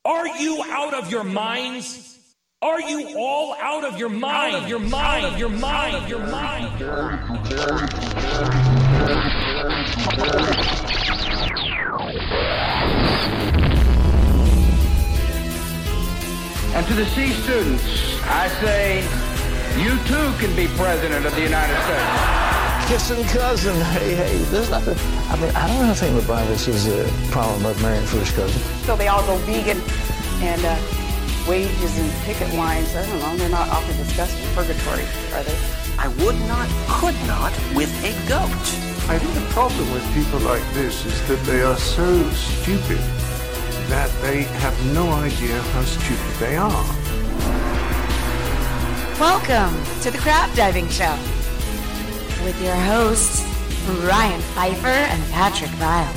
Are you out of your minds? Are you all out of your mind? Out of your mind, of your mind, of your mind. And to the C students, I say, you too can be president of the United States. Kissing cousin, hey, there's nothing. I mean, I don't know anything with Bibles is a problem about marrying first cousin. So they all go vegan and wages and picket lines, I don't know, they're not awfully discussed in purgatory, are they? I would not, could not with a goat. I think the problem with people like this is that they are so stupid that they have no idea how stupid they are. Welcome to the Crab Diving Show with your hosts, Ryan Pfeiffer and Patrick Vile.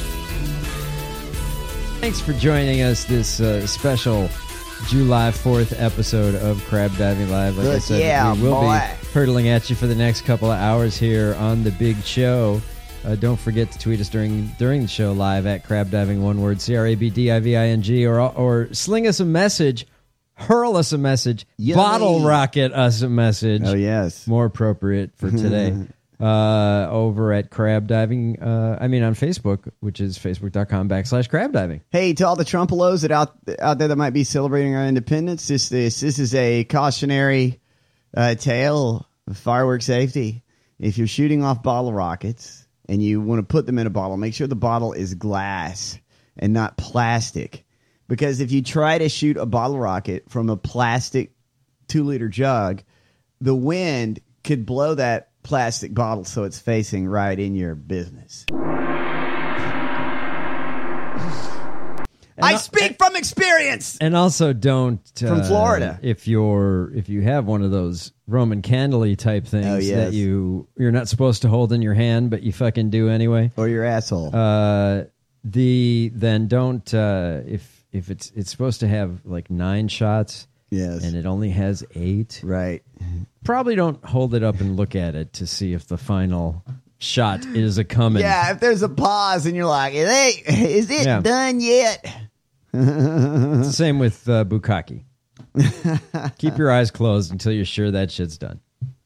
Thanks for joining us this special July 4th episode of Crab Diving Live. Like I said, we will be hurtling at you for the next couple of hours here on the big show. Don't forget to tweet us during the show live at Crab Diving, one word, CRABDIVING, or sling us a message, hurl us a message, bottle rocket us a message. Oh, yes. More appropriate for today. Over at Crab Diving, on Facebook, which is facebook.com/Crab Diving. Hey, to all the Trumpelos that out there that might be celebrating our independence, this is a cautionary tale of firework safety. If you're shooting off bottle rockets and you want to put them in a bottle, make sure the bottle is glass and not plastic. Because if you try to shoot a bottle rocket from a plastic 2-liter jug, the wind could blow that plastic bottle so it's facing right in your business. I speak from experience. And also don't from Florida. If you have one of those Roman candle-y type things that you're not supposed to hold in your hand, but you fucking do anyway, or your asshole. Then don't if it's supposed to have like 9 shots. Yes. And it only has 8. Right. Probably don't hold it up and look at it to see if the final shot is a coming. Yeah, if there's a pause and you're like, hey, is it done yet? It's the same with bukkake. Keep your eyes closed until you're sure that shit's done.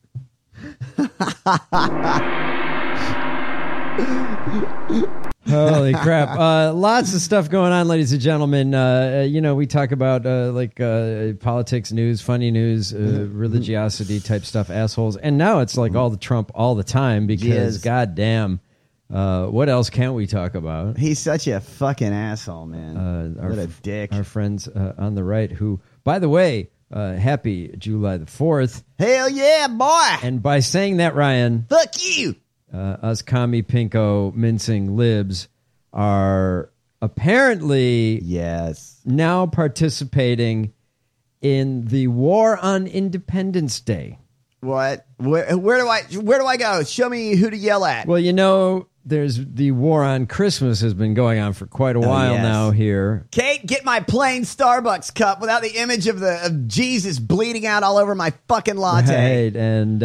Holy crap. Lots of stuff going on, ladies and gentlemen. We talk about politics news, funny news, religiosity type stuff, assholes. And now it's like all the Trump all the time because goddamn, what else can't we talk about? He's such a fucking asshole, man. What a dick. Our friends on the right who, by the way, happy July the 4th. Hell yeah, boy. And by saying that, Ryan. Fuck you. Us commie pinko mincing libs are apparently now participating in the War on Independence Day. What? Where do I go? Show me who to yell at. Well, there's the War on Christmas has been going on for quite a while now here. Kate, get my plain Starbucks cup without the image of Jesus bleeding out all over my fucking latte. Right, and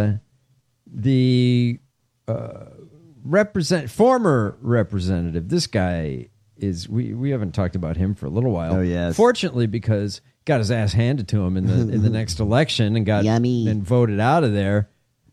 the former representative, this guy is we haven't talked about him for a little while. Oh yes. Fortunately, because got his ass handed to him in the next election and got and voted out of there.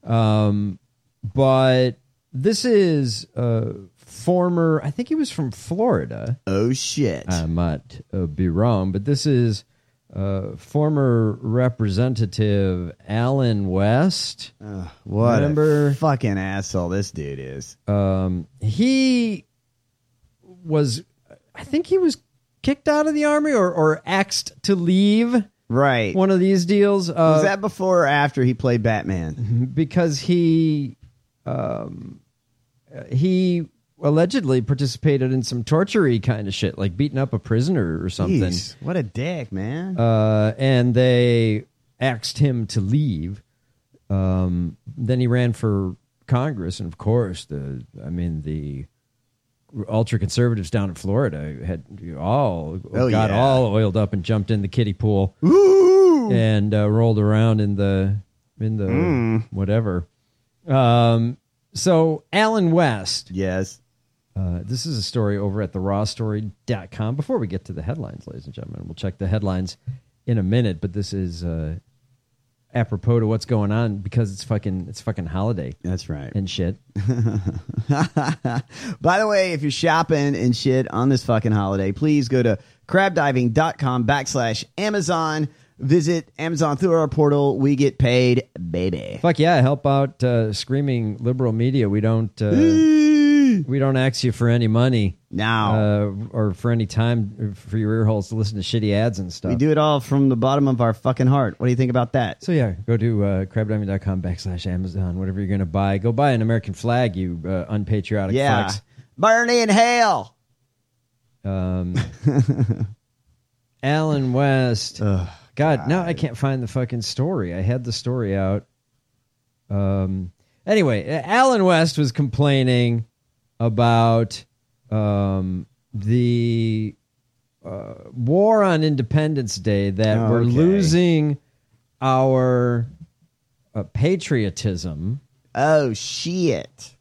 But this is former, I think he was from Florida. Oh shit. I might be wrong, but this is former Representative Alan West. What a fucking asshole this dude is. He was, I think he was kicked out of the army or axed to leave. Right. One of these deals. Was that before or after he played Batman? Because he allegedly participated in some torture-y kind of shit, like beating up a prisoner or something. Jeez, what a dick, man. And they axed him to leave. Then he ran for Congress, and of course, the ultra-conservatives down in Florida had all oiled up and jumped in the kiddie pool. Ooh! And rolled around in the whatever. So Alan West, yes, This is a story over at therawstory.com. Before we get to the headlines, ladies and gentlemen, we'll check the headlines in a minute, but this is apropos to what's going on because it's fucking holiday. That's right. And shit. By the way, if you're shopping and shit on this fucking holiday, please go to crabdiving.com/Amazon. Visit Amazon through our portal. We get paid, baby. Fuck yeah, help out screaming liberal media. We don't ask you for any money. No. Or for any time for your ear holes to listen to shitty ads and stuff. We do it all from the bottom of our fucking heart. What do you think about that? So yeah, go to crabdiving.com/Amazon. Whatever you're going to buy. Go buy an American flag, you unpatriotic fucks. Bernie in hell. Alan West. God, now I can't find the fucking story. I had the story out. Anyway, Alan West was complaining about the war on Independence Day, that we're losing our patriotism. Oh, shit.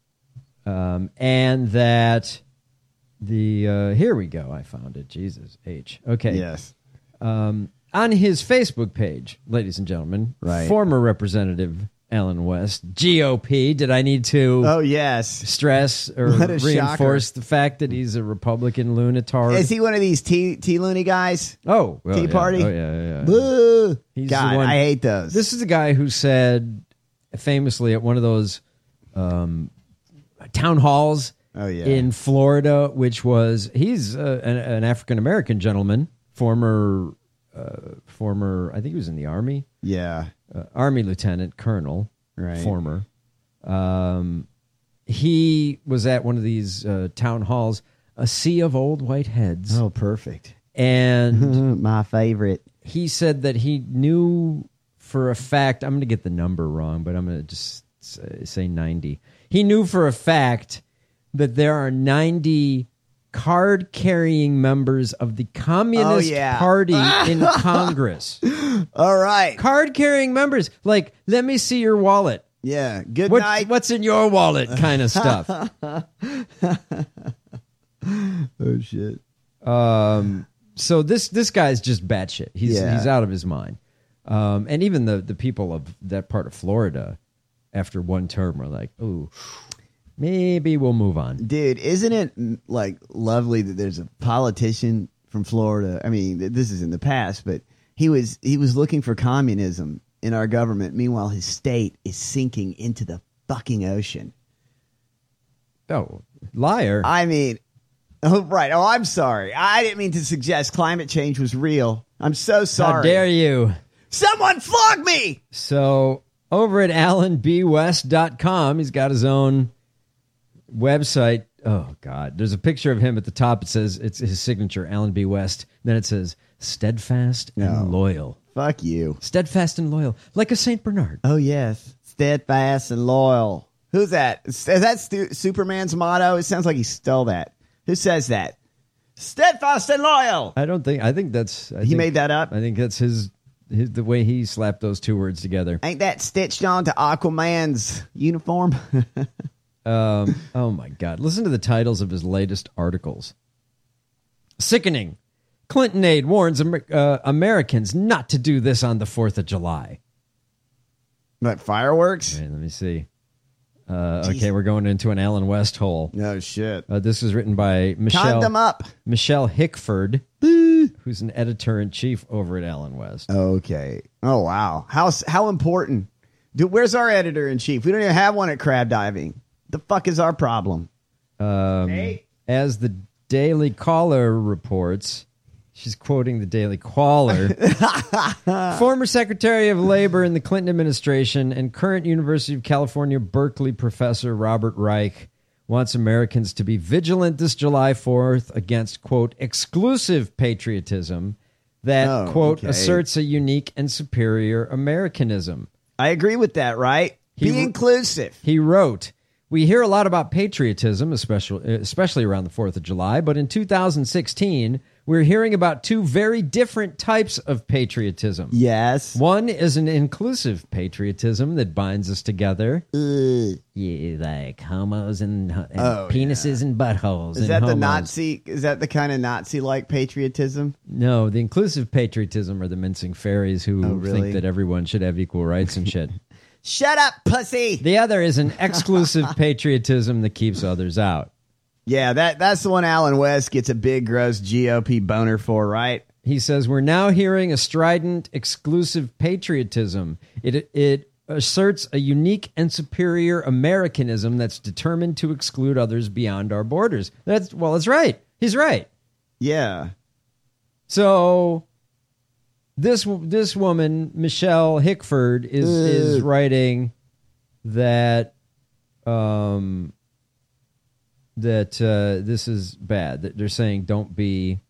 And that the here we go. I found it. Jesus H. Okay. Yes. On his Facebook page, ladies and gentlemen, former Representative Alan West, GOP. Did I need to stress or reinforce the fact that he's a Republican lunatard? Is he one of these T-loony guys? Oh, well, Tea Party? Oh, yeah. Boo! God, I hate those. This is the guy who said famously at one of those town halls in Florida, which was, he's an African-American gentleman, former, I think he was in the Army. Yeah. Army Lieutenant Colonel, former. He was at one of these town halls, a sea of old white heads. Oh, perfect. And my favorite. He said that he knew for a fact, I'm going to get the number wrong, but I'm going to just say 90. He knew for a fact that there are 90 card-carrying members of the Communist Party in Congress. All right. Card-carrying members. Like, let me see your wallet. Yeah. Good night. What's in your wallet kind of stuff. Oh, shit. So this guy's just batshit. He's out of his mind. And even the people of that part of Florida, after one term, were like, ooh, maybe we'll move on. Dude, isn't it like lovely that there's a politician from Florida? I mean, this is in the past, but he was looking for communism in our government. Meanwhile, his state is sinking into the fucking ocean. Oh, liar. I mean, right. Oh, I'm sorry. I didn't mean to suggest climate change was real. I'm so sorry. How dare you? Someone flog me! So over at AlanBWest.com, he's got his own website. Oh, God. There's a picture of him at the top. It says, it's his signature, Alan B. West. Then it says, steadfast and loyal. Fuck you. Steadfast and loyal. Like a St. Bernard. Oh, yes. Steadfast and loyal. Who's that? Is that Superman's motto? It sounds like he stole that. Who says that? Steadfast and loyal. I think that's... He made that up? I think that's the way he slapped those two words together. Ain't that stitched onto Aquaman's uniform? Oh my God. Listen to the titles of his latest articles. Sickening. Clinton aide warns Americans not to do this on the 4th of July. Like fireworks? Okay, let me see. Okay, we're going into an Alan West hole. No shit. This is written by Michelle Hickford, who's an editor-in-chief over at Alan West. Okay. Oh, wow. How important? Dude, where's our editor-in-chief? We don't even have one at Crab Diving. The fuck is our problem? As the Daily Caller reports, she's quoting the Daily Caller, former Secretary of Labor in the Clinton administration and current University of California, Berkeley professor Robert Reich wants Americans to be vigilant this July 4th against, quote, exclusive patriotism that, quote, asserts a unique and superior Americanism. I agree with that, right? Be inclusive. He wrote, we hear a lot about patriotism, especially around the 4th of July, but in 2016, we're hearing about two very different types of patriotism. Yes. One is an inclusive patriotism that binds us together. Yeah, like homos and penises and buttholes. Is that the Nazi? Is that the kind of Nazi-like patriotism? No, the inclusive patriotism are the mincing fairies who think that everyone should have equal rights and shit. Shut up, pussy! The other is an exclusive patriotism that keeps others out. Yeah, that's the one Alan West gets a big, gross GOP boner for, right? He says, we're now hearing a strident, exclusive patriotism. It asserts a unique and superior Americanism that's determined to exclude others beyond our borders. That's right. He's right. Yeah. So this woman, Michelle Hickford, is writing that this is bad. That they're saying don't be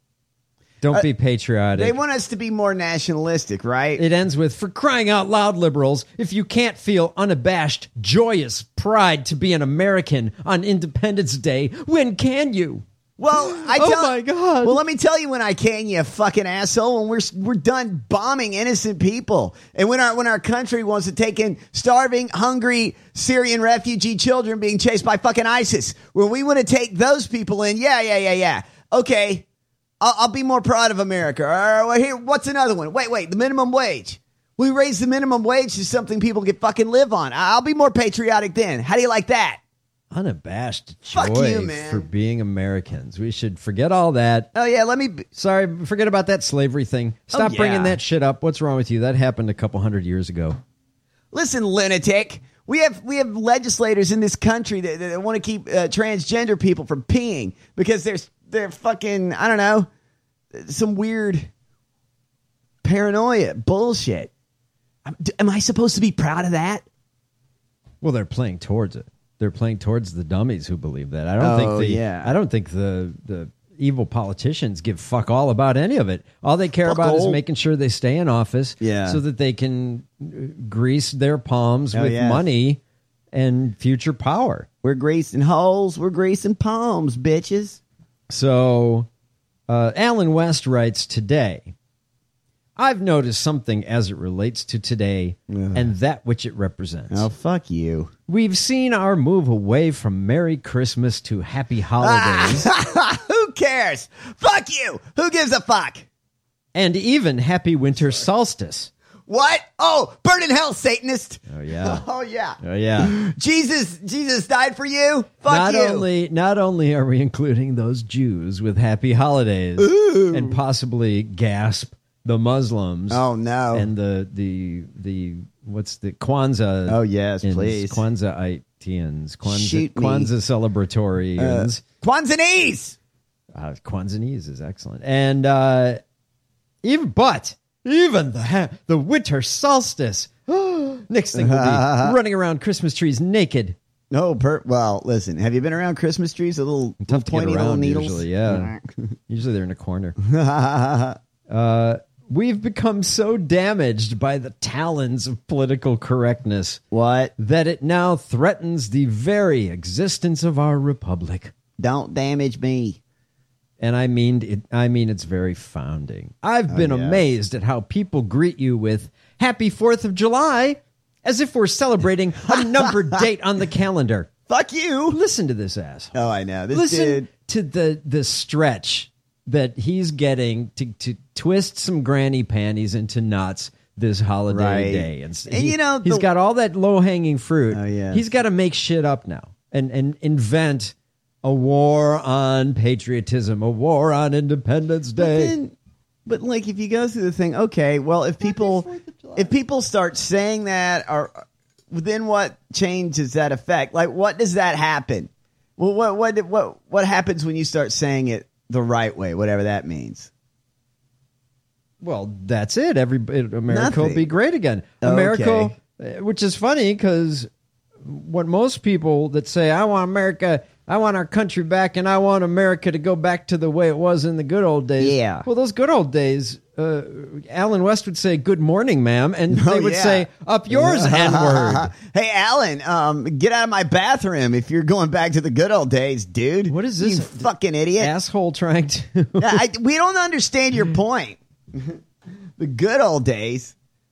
patriotic. They want us to be more nationalistic, right? It ends with, for crying out loud, liberals, if you can't feel unabashed, joyous pride to be an American on Independence Day, when can you? Well, my God. Well, let me tell you when I can, you fucking asshole. When we're done bombing innocent people, and when our country wants to take in starving, hungry Syrian refugee children being chased by fucking ISIS, when we want to take those people in, yeah. Okay, I'll be more proud of America. All right, here, what's another one? Wait, the minimum wage. We raise the minimum wage to something people can fucking live on. I'll be more patriotic then. How do you like that? Unabashed Fuck joy you, man. for being Americans. We should forget all that. Oh, yeah, Sorry, forget about that slavery thing. Stop bringing that shit up. What's wrong with you? That happened a couple hundred years ago. Listen, lunatic. We have legislators in this country that want to keep transgender people from peeing because they're fucking, I don't know, some weird paranoia bullshit. Am I supposed to be proud of that? Well, they're playing towards it. They're playing towards the dummies who believe that. I don't think the evil politicians give fuck all about any of it. All they care about is making sure they stay in office so that they can grease their palms with money and future power. We're greasing holes. We're greasing palms, bitches. So Alan West writes today, I've noticed something as it relates to today and that which it represents. Oh, fuck you. We've seen our move away from Merry Christmas to Happy Holidays. Who cares? Fuck you. Who gives a fuck? And even Happy Winter Solstice. What? Oh, burn in hell, Satanist. Oh, yeah. Oh, yeah. Oh, yeah. Jesus died for you? Fuck you. Not only are we including those Jews with Happy Holidays and possibly gasp the Muslims. Oh, no. And the what's the Kwanzaa? Oh, yes, please. Kwanzaa-itians. Kwanzaa celebratorians. Kwanzanese! Kwanzanese is excellent. And even the winter solstice. Next thing we'll be running around Christmas trees naked. No, well, listen. Have you been around Christmas trees? Little pointy little needles. Usually, yeah. Usually they're in a corner. We've become so damaged by the talons of political correctness. What? That it now threatens the very existence of our republic. Don't damage me. And I mean its very founding. I've been amazed at how people greet you with Happy 4th of July as if we're celebrating a numbered date on the calendar. Fuck you. Listen to this ass. Oh, I know. Listen to the stretch that he's getting to twist some granny panties into knots this holiday day. And he's got all that low-hanging fruit. Oh, yeah. He's got to make shit up now and invent a war on patriotism, a war on Independence Day. But like, if you go through the thing, okay, well, if people start saying that, or then what change does that affect? Like, what does that happen? Well, what happens when you start saying it the right way, whatever that means? Well, that's it. America will be great again. America, which is funny because what most people that say, I want America, I want our country back, and I want America to go back to the way it was in the good old days. Yeah. Well, those good old days Alan West would say, "Good morning, ma'am," and they would say, "Up yours, N-word." Hey, Alan, get out of my bathroom if you're going back to the good old days, dude. What is this? You fucking idiot. Asshole trying to... We don't understand your point. The good old days.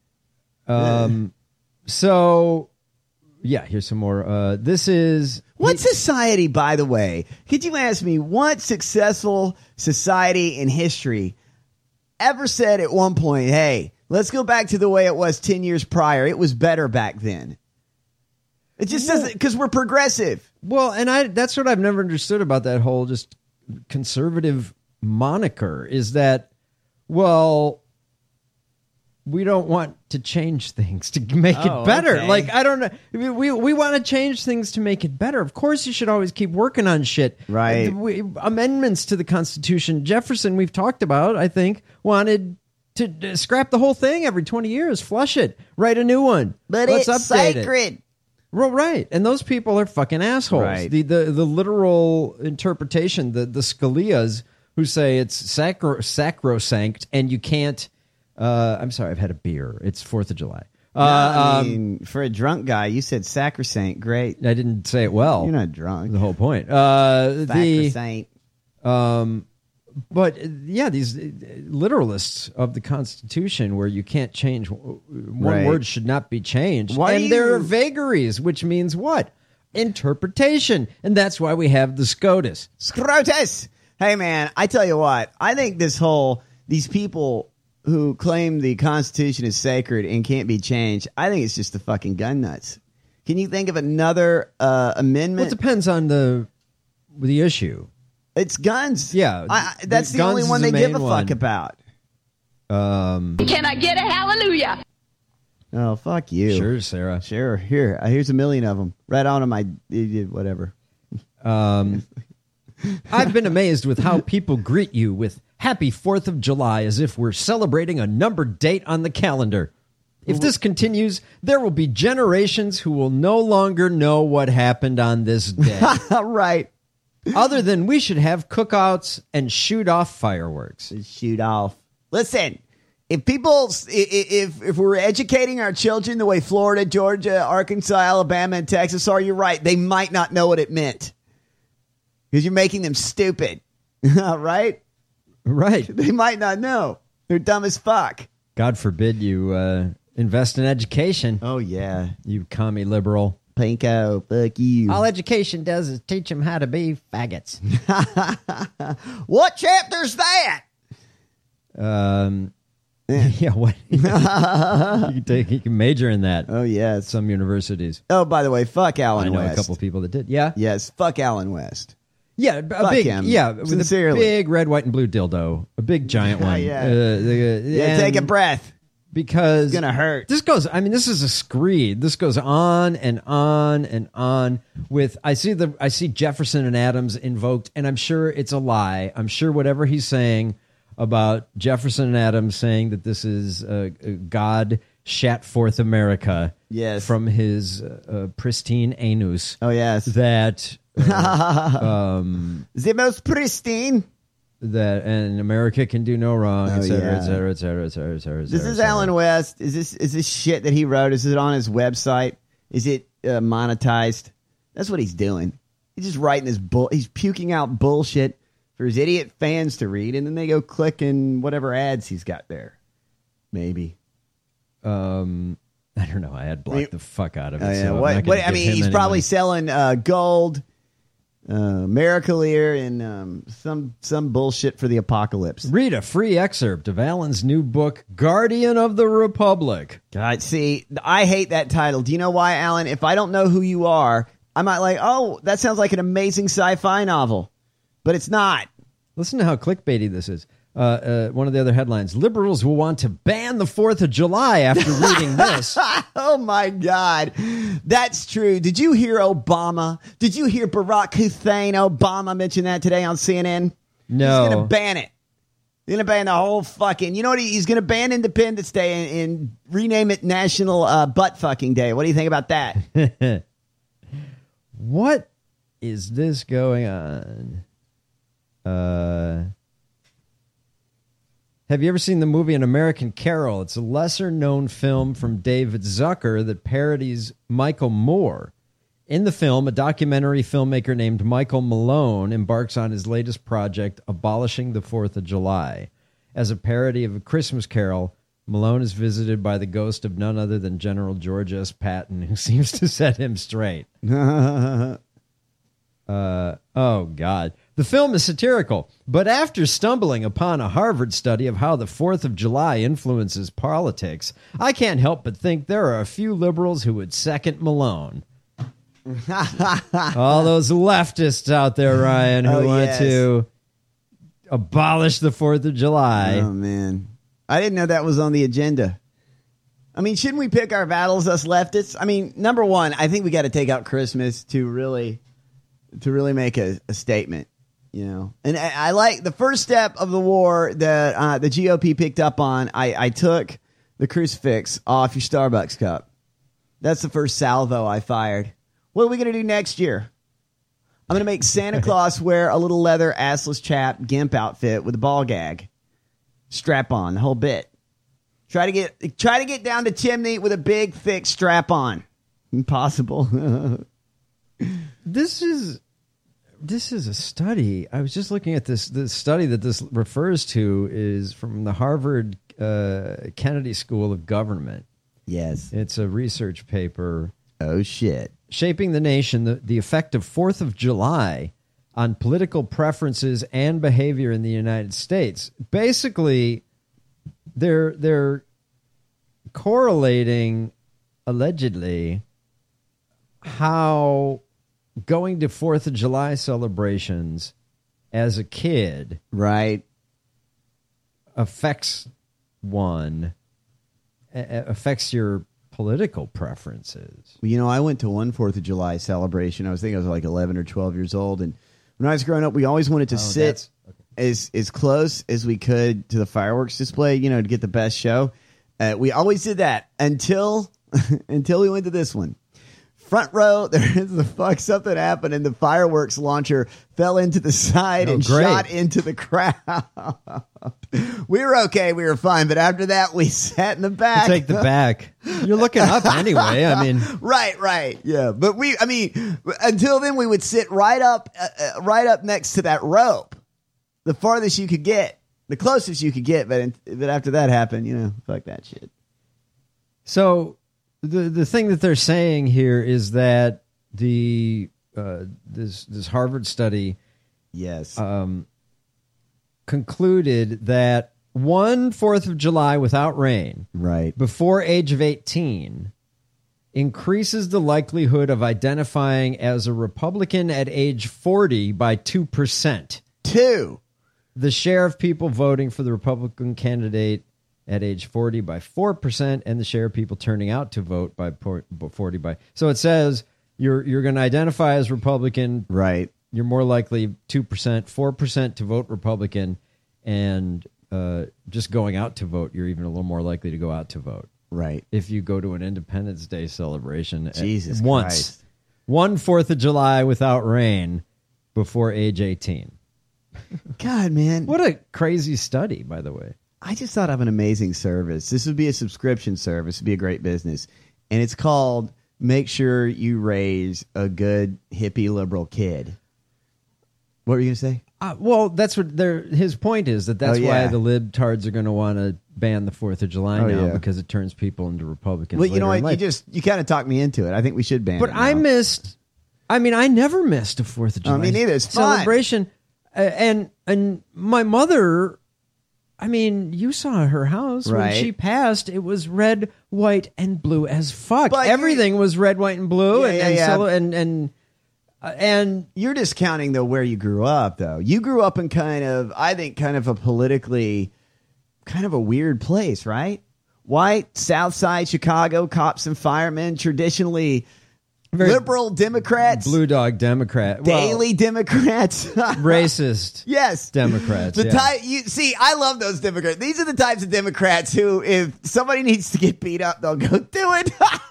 So, yeah, here's some more. This is... What society, by the way, could you ask me, what successful society in history ever said at one point, hey, let's go back to the way it was 10 years prior. It was better back then. It just doesn't, because we're progressive. Well, and that's what I've never understood about that whole just conservative moniker is that, well, we don't want to change things to make it better. Okay. Like, I don't know. We want to change things to make it better. Of course, you should always keep working on shit. Right. Amendments to the Constitution. Jefferson, we've talked about, I think, wanted to scrap the whole thing every 20 years, flush it, write a new one. But Let's it's update sacred. It. Well, right. And those people are fucking assholes. Right. The literal interpretation, the Scalias who say it's sacrosanct and you can't... I'm sorry, I've had a beer. It's 4th of July. I mean, for a drunk guy, you said sacrosanct. Great. I didn't say it well. You're not drunk. The whole point. Sacrosanct. But yeah, these literalists of the Constitution, where you can't change one word, should not be changed. There are vagaries, which means what? Interpretation, and that's why we have the SCOTUS. SCOTUS. Hey, man, I tell you what. I think these people who claim the Constitution is sacred and can't be changed, I think it's just the fucking gun nuts. Can you think of another amendment? Well, it depends on the issue. It's guns. Yeah. That's the only one they give a fuck about. Can I get a hallelujah? Oh, fuck you. Sure, Sarah. Sure. Here's a million of them. Right on my whatever. I've been amazed with how people greet you with Happy 4th of July as if we're celebrating a numbered date on the calendar. If this continues, there will be generations who will no longer know what happened on this day. Right. Other than we should have cookouts and shoot off fireworks. Shoot off. Listen, if we're educating our children the way Florida, Georgia, Arkansas, Alabama, and Texas are, you're right. They might not know what it meant. Because you're making them stupid. Right? Right. They might not know. They're dumb as fuck. God forbid you invest in education. Oh, yeah. You commie liberal. Pinko, fuck you. All education does is teach them how to be faggots. What chapter's that? Yeah, what? You can major in that. Oh, yeah. At some universities. Oh, by the way, fuck Alan West. I know a couple people that did. Yeah? Yes, fuck Alan West. Yeah, fuck him. Yeah, with sincerely. a big red, white, and blue dildo. A big, giant one. Yeah, take a breath. Because it's going to hurt. This is a screed. This goes on and on and on with, I see Jefferson and Adams invoked, and I'm sure it's a lie. I'm sure whatever he's saying about Jefferson and Adams saying that this is God shat forth America from his pristine anus. Oh, yes. That... the most pristine. That and America can do no wrong, etc., etc., etc., etc. This is Alan West. Is this shit that he wrote? Is it on his website? Is it monetized? That's what he's doing. He's just writing this he's puking out bullshit for his idiot fans to read, and then they go click in whatever ads he's got there. Maybe. I don't know. I had blocked the fuck out of it. So he's probably selling gold. Miraclear and some bullshit for the apocalypse. Read a free excerpt of Alan's new book, Guardian of the Republic. God, see, I hate that title. Do you know why, Alan? If I don't know who you are, I might like, oh, that sounds like an amazing sci-fi novel. But it's not. Listen to how clickbaity this is. One of the other headlines, liberals will want to ban the 4th of July after reading this. Oh, my God. That's true. Did you hear Obama? Did you hear Barack Hussein Obama mention that today on CNN? No. He's going to ban it. He's going to ban the whole fucking... You know what? He's going to ban Independence Day and rename it National Butt Fucking Day. What do you think about that? What is this going on? Have you ever seen the movie An American Carol? It's a lesser-known film from David Zucker that parodies Michael Moore. In the film, a documentary filmmaker named Michael Malone embarks on his latest project, Abolishing the 4th of July. As a parody of A Christmas Carol, Malone is visited by the ghost of none other than General George S. Patton, who seems to set him straight. Oh, God. The film is satirical, but after stumbling upon a Harvard study of how the 4th of July influences politics, I can't help but think there are a few liberals who would second Malone. All those leftists out there, Ryan, who want to abolish the 4th of July. Oh, man. I didn't know that was on the agenda. I mean, shouldn't we pick our battles, us leftists? I mean, number one, I think we got to take out Christmas to really make a statement, you know. And I like the first step of the war that the GOP picked up on. I took the crucifix off your Starbucks cup. That's the first salvo I fired. What are we going to do next year? I'm going to make Santa Claus wear a little leather assless chap gimp outfit with a ball gag. Strap on, the whole bit. Try to get down the chimney with a big, thick strap on. Impossible. This is a study. I was just looking at this. The study that this refers to is from the Harvard Kennedy School of Government. Yes. It's a research paper. Oh, shit. Shaping the Nation, the effect of 4th of July on political preferences and behavior in the United States. Basically, they're correlating, allegedly, how going to 4th of July celebrations as a kid affects your political preferences. Well, you know, I went to one 4th of July celebration. I was like 11 or 12 years old. And when I was growing up, we always wanted to sit as close as we could to the fireworks display, you know, to get the best show. We always did that until we went to this one. Front row, something happened, and the fireworks launcher fell into the side and shot into the crowd. We were okay, we were fine, but after that, we sat in the back. Take the back. You're looking up anyway. I mean, right, yeah. But until then, we would sit right up next to that rope, the farthest you could get, the closest you could get. But after that happened, you know, fuck that shit. So. The thing that they're saying here is that this Harvard study concluded that one 4th of July without rain before age of 18 increases the likelihood of identifying as a Republican at age 40 by 2%. The share of people voting for the Republican candidate at age 40 by 4%, and the share of people turning out to vote by 40 by. So it says you're going to identify as Republican. Right. You're more likely 2%, 4% to vote Republican, and just going out to vote, you're even a little more likely to go out to vote. Right. If you go to an Independence Day celebration Jesus once. Christ. One 4th of July without rain before age 18. God, man. What a crazy study, by the way. I just thought of an amazing service. This would be a subscription service. It'd be a great business. And it's called Make Sure You Raise a Good Hippie Liberal Kid. What were you going to say? Well, that's what his point is, that's why the libtards are going to want to ban the 4th of July now, because it turns people into Republicans. Well, you know what? You kind of talked me into it. I think we should ban it. But I never missed a 4th of July me neither. It's celebration. And my mother... I mean, you saw her house when she passed. It was red, white, and blue as fuck. But everything was red, white, and blue. And you're discounting though where you grew up. Though you grew up in kind of a politically kind of a weird place, right? White, South Side Chicago, cops and firemen, traditionally. Very liberal Democrats, Blue Dog Democrat, daily Democrats, racist, yes, Democrats. I love those Democrats. These are the types of Democrats who, if somebody needs to get beat up, they'll go do it.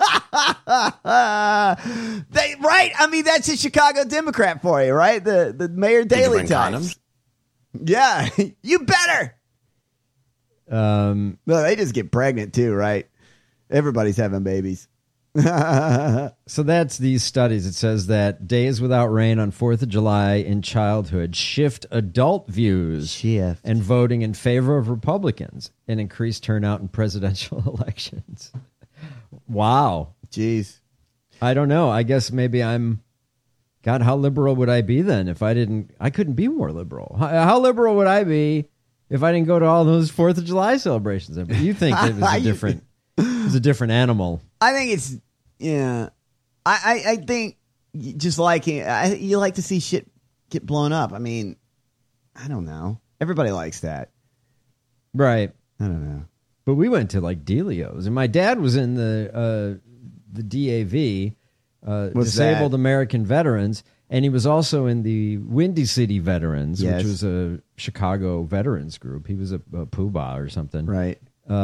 I mean, that's a Chicago Democrat for you, right? The Mayor Daley times. Yeah, you better. No, they just get pregnant too, right? Everybody's having babies. So that's these studies. It says that days without rain on 4th of July in childhood shift adult views and voting in favor of Republicans and increase turnout in presidential elections. Wow. Jeez. I don't know. I guess maybe God, how liberal would I be then if I couldn't be more liberal. How liberal would I be if I didn't go to all those 4th of July celebrations? But you think it was a different animal. I think it's, yeah. I think just you like to see shit get blown up. I mean, I don't know. Everybody likes that. Right. I don't know. But we went to like Delio's, and my dad was in the DAV, Disabled American Veterans, and he was also in the Windy City Veterans, which was a Chicago veterans group. He was a poobah or something. Right.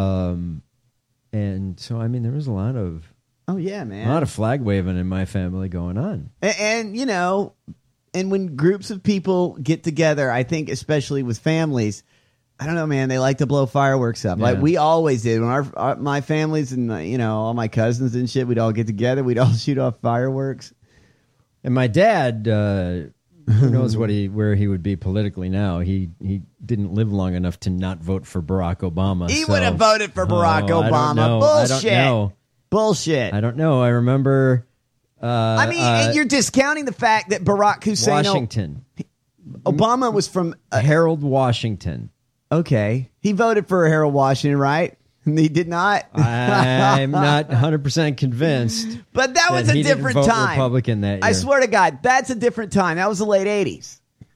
And so, I mean, there was a lot of... Oh, yeah, man. A lot of flag waving in my family going on. And you know, and when groups of people get together, I think especially with families, I don't know, man, they like to blow fireworks up. Yeah. Like we always did. When my families and, you know, all my cousins and shit, we'd all get together. We'd all shoot off fireworks. And my dad, who knows where he would be politically now. He didn't live long enough to not vote for Barack Obama. He would have voted for Barack Obama. Bullshit. I don't know. Bullshit. I don't know. I remember... I mean, and you're discounting the fact that Barack Hussein... Washington. Obama was from... Harold Washington. Okay. He voted for Harold Washington, right? He did not? I'm not 100% convinced. But that was a different time. Republican that year. I swear to God, that's a different time. That was the late 80s.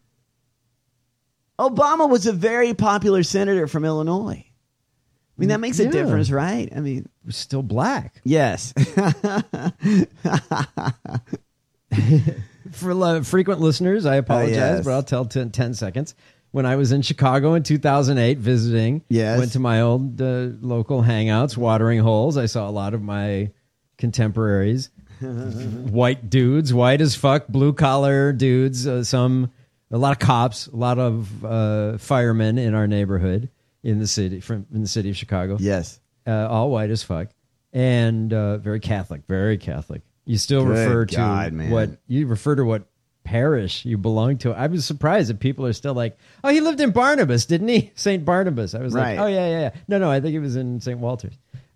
Obama was a very popular senator from Illinois. I mean, that makes a difference, right? I mean, we're still black. Yes. For frequent listeners, I apologize, but I'll tell 10 seconds. When I was in Chicago in 2008 visiting, went to my old local hangouts, Watering Holes. I saw a lot of my contemporaries, white dudes, white as fuck, blue collar dudes, a lot of cops, a lot of firemen in our neighborhood in the city of Chicago. Yes, all white as fuck and very Catholic, very Catholic. You still refer to what parish you belong to. I was surprised that people are still like, oh, he lived in Barnabas, didn't he? St. Barnabas. I was like, oh, yeah. No, I think it was in St. Walter's.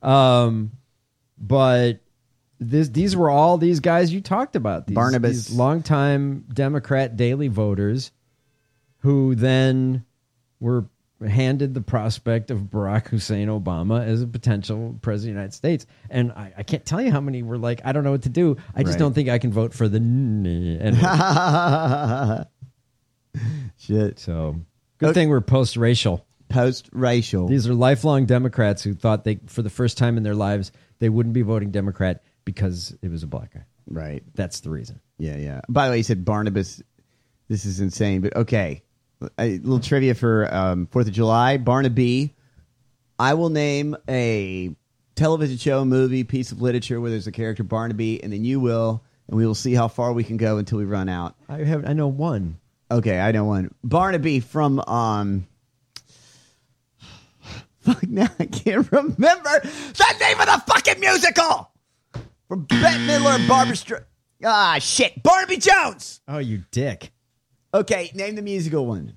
But these were all these guys you talked about. These longtime Democrat daily voters who then were handed the prospect of Barack Hussein Obama as a potential president of the United States. And I can't tell you how many were like, I don't know what to do. I just don't think I can vote for the... Shit. So, good thing we're post-racial. Post-racial. These are lifelong Democrats who thought for the first time in their lives, they wouldn't be voting Democrat because it was a black guy. Right. That's the reason. Yeah. By the way, you said Barnabas. This is insane, but okay. A little trivia for 4th of July. Barnaby. I will name a television show, movie, piece of literature where there's a character Barnaby, and then you will, and we will see how far we can go until we run out. I know one. Okay, I know one. Barnaby from fuck, now I can't remember the name of the fucking musical. From Bette Midler and Barbra Streisand. Shit. Barnaby Jones. Oh, you dick. Okay, name the musical one.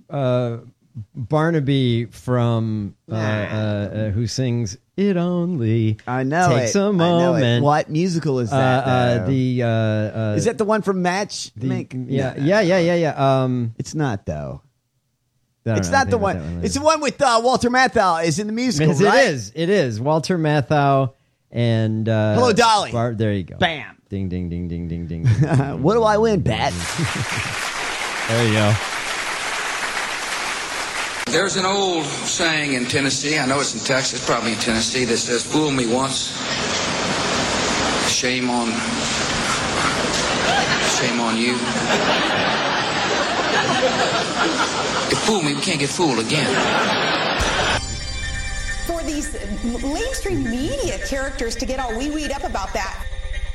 Barnaby from who sings "It Only Takes a Moment." What musical is that? Is that the one from Match? Yeah. It's not though. It's not the one. It's the one with Walter Matthau is in the musical, right? It is. Walter Matthau and Hello, Dolly. There you go. Bam. Ding, ding, ding, ding, ding, ding. What do I win, Bat? There you go. There's an old saying in Tennessee, I know it's in Texas, probably in Tennessee, that says, fool me once, shame on you. If fool me, we can't get fooled again. For these mainstream media characters to get all wee-weed up about that.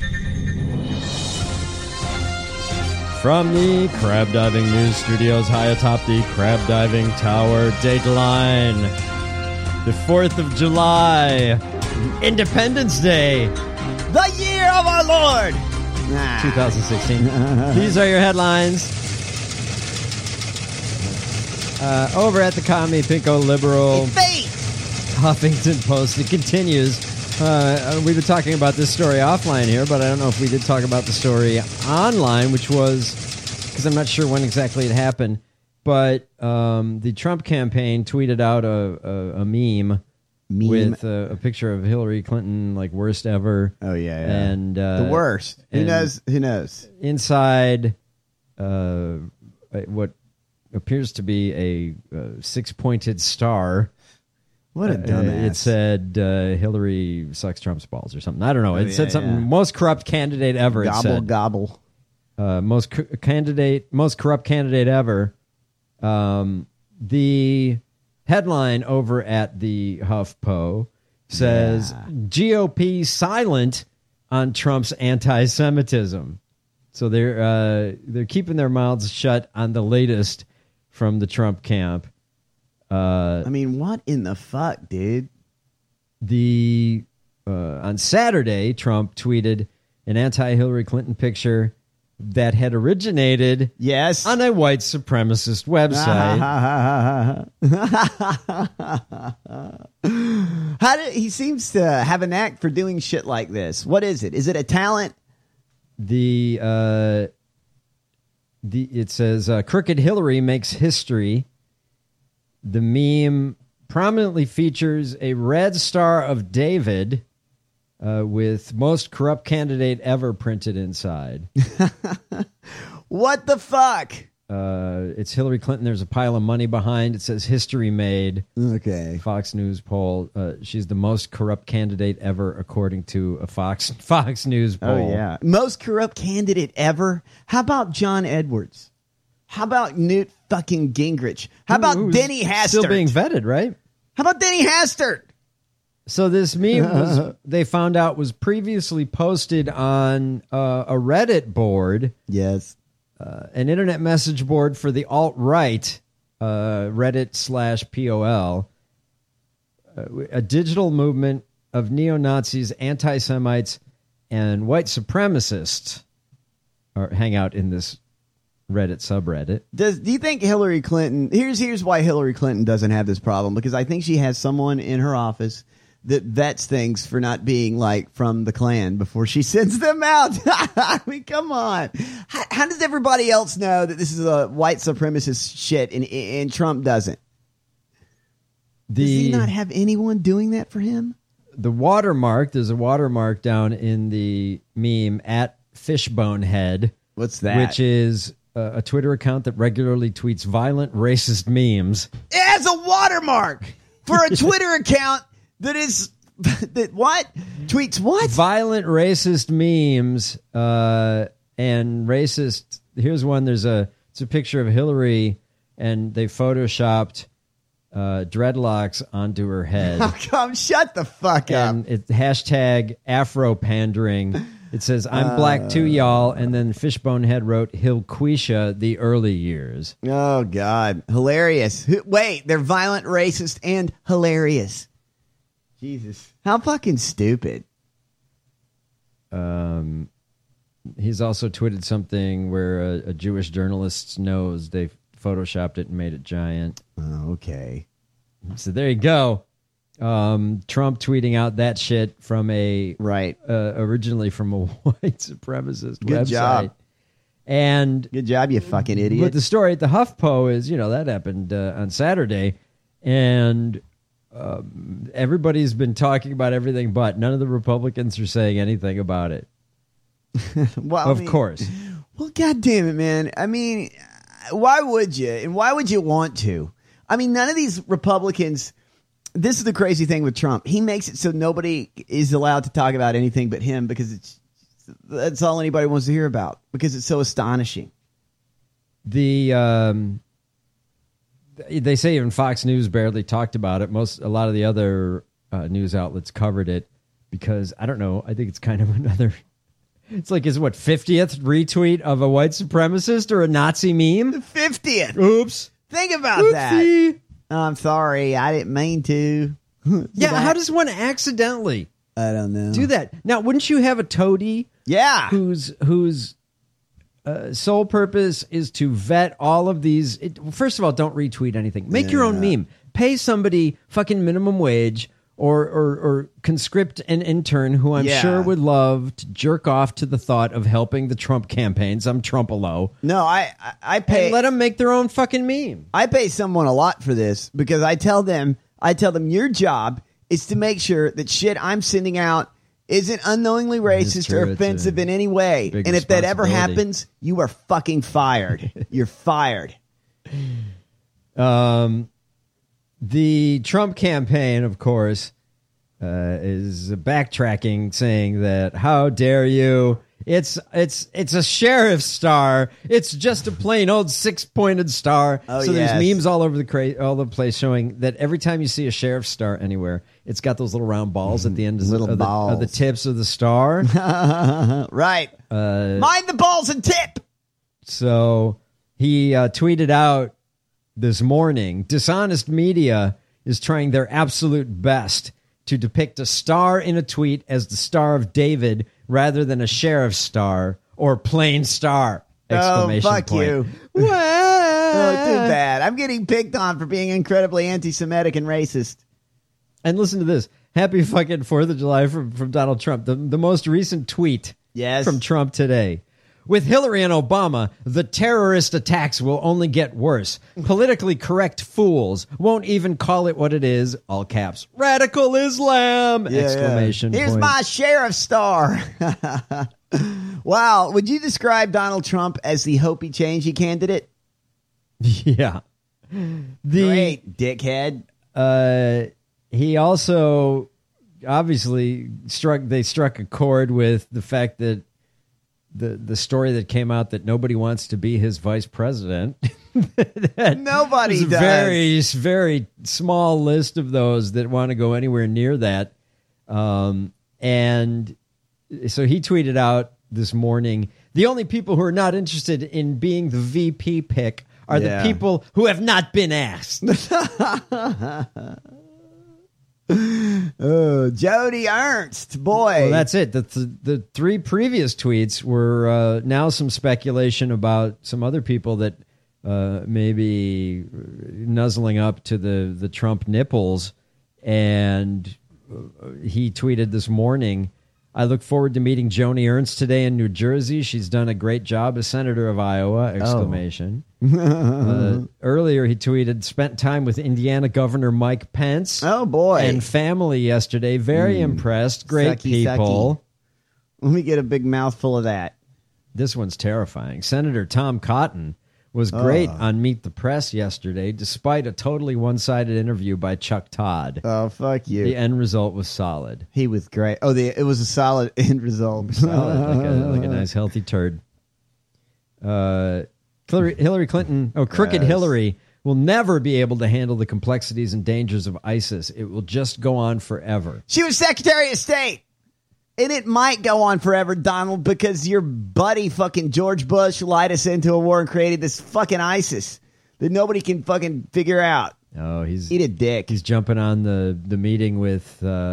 From the Crab Diving News Studios high atop the Crab Diving Tower, Dateline. The 4th of July. Independence Day. The year of our Lord. 2016. These are your headlines. Over at the Commie Pinko Liberal Huffington Post, it continues. We've been talking about this story offline here, but I don't know if we did talk about the story online, which was, because I'm not sure when exactly it happened, but the Trump campaign tweeted out a meme with a picture of Hillary Clinton, like worst ever. Oh yeah. And the worst. Who knows? Inside, what appears to be a 6-pointed star. What a dumbass. It said Hillary sucks Trump's balls or something. I don't know. It said something. Most corrupt candidate ever. Gobble. Most corrupt candidate ever. The headline over at the HuffPo says GOP silent on Trump's anti-Semitism. So they're keeping their mouths shut on the latest from the Trump camp. I mean, what in the fuck, dude? On Saturday, Trump tweeted an anti-Hillary Clinton picture that had originated on a white supremacist website. He seems to have a knack for doing shit like this. What is it? Is it a talent? It says Crooked Hillary makes history. The meme prominently features a red Star of David with most corrupt candidate ever printed inside. What the fuck? It's Hillary Clinton. There's a pile of money behind. It says history made. Okay. Fox News poll. She's the most corrupt candidate ever, according to a Fox News poll. Oh, yeah. Most corrupt candidate ever? How about John Edwards? How about Newt fucking Gingrich? How about Denny Hastert? Still being vetted, right? How about Denny Hastert? So this meme they found out was previously posted on a Reddit board. Yes. An internet message board for the alt-right, Reddit/POL, a digital movement of neo-Nazis, anti-Semites, and white supremacists hang out in this Reddit subreddit. Do you think Hillary Clinton... Here's why Hillary Clinton doesn't have this problem, because I think she has someone in her office that vets things for not being like from the Klan before she sends them out. I mean, come on. How does everybody else know that this is a white supremacist shit and Trump doesn't? Does he not have anyone doing that for him? The watermark, there's a watermark down in the meme at Fishbonehead. What's that? Which is a Twitter account that regularly tweets violent racist memes. It has a watermark for a Twitter account that is what? Tweets what? Violent racist memes and racist. Here's one. It's a picture of Hillary, and they photoshopped dreadlocks onto her head. How come? Shut the fuck up. And it hashtag Afro pandering. It says, I'm black too, y'all. And then Fishbonehead wrote, Hilquisha, the early years. Oh, God. Hilarious. Wait, they're violent, racist, and hilarious. Jesus. How fucking stupid. He's also tweeted something where a Jewish journalist's nose, they photoshopped it and made it giant. Oh, okay. So there you go. Trump tweeting out that shit from originally from a white supremacist Good website. Job. And good job, you fucking idiot. But the story at the HuffPo is, that happened on Saturday, and everybody's been talking about everything, but none of the Republicans are saying anything about it. Well, of course. Well, God damn it, man. I mean, why would you? And why would you want to? I mean, none of these Republicans. This is the crazy thing with Trump. He makes it so nobody is allowed to talk about anything but him because that's all anybody wants to hear about because it's so astonishing. They say even Fox News barely talked about it. A lot of the other news outlets covered it because I don't know. I think it's kind of another. It's like 50th retweet of a white supremacist or a Nazi meme? The 50th. Oops. Think about that. Oh, I'm sorry. I didn't mean to. Yeah, how does one accidentally? I don't know. Do that. Now, wouldn't you have a toady? Yeah. Whose sole purpose is to vet all of these. First of all, don't retweet anything. Make your own meme. Pay somebody fucking minimum wage or conscript an intern who I'm sure would love to jerk off to the thought of helping the Trump campaign. Some Trump-a-lo. No, I pay. And let them make their own fucking meme. I pay someone a lot for this because I tell them your job is to make sure that shit I'm sending out isn't unknowingly racist or offensive in any way. And if that ever happens, you are fucking fired. You're fired. The Trump campaign, of course, is backtracking, saying that how dare you? It's a sheriff's star. It's just a plain old 6-pointed star. Oh, so there's memes all over the place showing that every time you see a sheriff's star anywhere, it's got those little round balls at the end of the tips of the star. Right. Mind the balls and tip. So he tweeted out this morning, dishonest media is trying their absolute best to depict a star in a tweet as the Star of David rather than a sheriff's star or plain star! Exclamation fuck point. You. What? Oh, too bad. I'm getting picked on for being incredibly anti-Semitic and racist. And listen to this. Happy fucking 4th of July from Donald Trump. The most recent tweet from Trump today. With Hillary and Obama, the terrorist attacks will only get worse. Politically correct fools won't even call it what it is. All caps. Radical Islam! Exclamation point. Here's my sheriff's star. Wow. Would you describe Donald Trump as the Hopi changey candidate? Yeah. Great, dickhead. He also obviously struck a chord with the fact that the story that came out that nobody wants to be his vice president. Nobody does. Very, very small list of those that want to go anywhere near that. And so he tweeted out this morning, the only people who are not interested in being the VP pick are the people who have not been asked. Oh, Jody Ernst, boy. Well, that's it. The 3 previous tweets were now some speculation about some other people that may be nuzzling up to the Trump nipples. And he tweeted this morning, I look forward to meeting Joni Ernst today in New Jersey. She's done a great job as Senator of Iowa! Exclamation. Earlier, he tweeted, spent time with Indiana Governor Mike Pence. Oh, boy. And family yesterday. Very impressed. Great people. Let me get a big mouthful of that. This one's terrifying. Senator Tom Cotton was great on Meet the Press yesterday, despite a totally one-sided interview by Chuck Todd. Oh, fuck you. The end result was solid. He was great. Oh, it was a solid end result. Solid, like a nice, healthy turd. Hillary Clinton, Crooked Hillary, will never be able to handle the complexities and dangers of ISIS. It will just go on forever. She was Secretary of State. And it might go on forever, Donald, because your buddy fucking George Bush lied us into a war and created this fucking ISIS that nobody can fucking figure out. Oh, eat a dick. He's jumping on the meeting with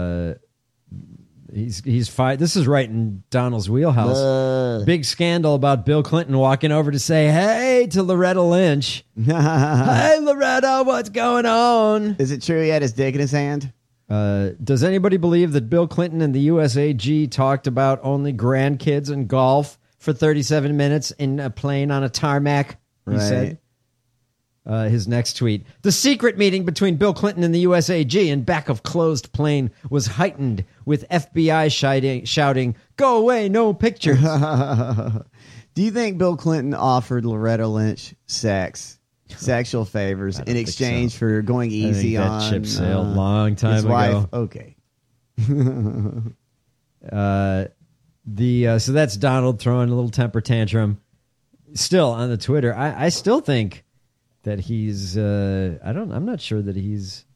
he's fight. This is right in Donald's wheelhouse. Big scandal about Bill Clinton walking over to say hey to Loretta Lynch. Hey Loretta, what's going on? Is it true he had his dick in his hand? Does anybody believe that Bill Clinton and the USAG talked about only grandkids and golf for 37 minutes in a plane on a tarmac? He said. His next tweet. The secret meeting between Bill Clinton and the USAG in back of closed plane was heightened with FBI shouting, go away, no pictures. Do you think Bill Clinton offered Loretta Lynch sexual favors in exchange for going easy on that ship sailed long time his ago. Wife? Okay. So that's Donald throwing a little temper tantrum. Still on the Twitter, I still think that he's I'm not sure that he's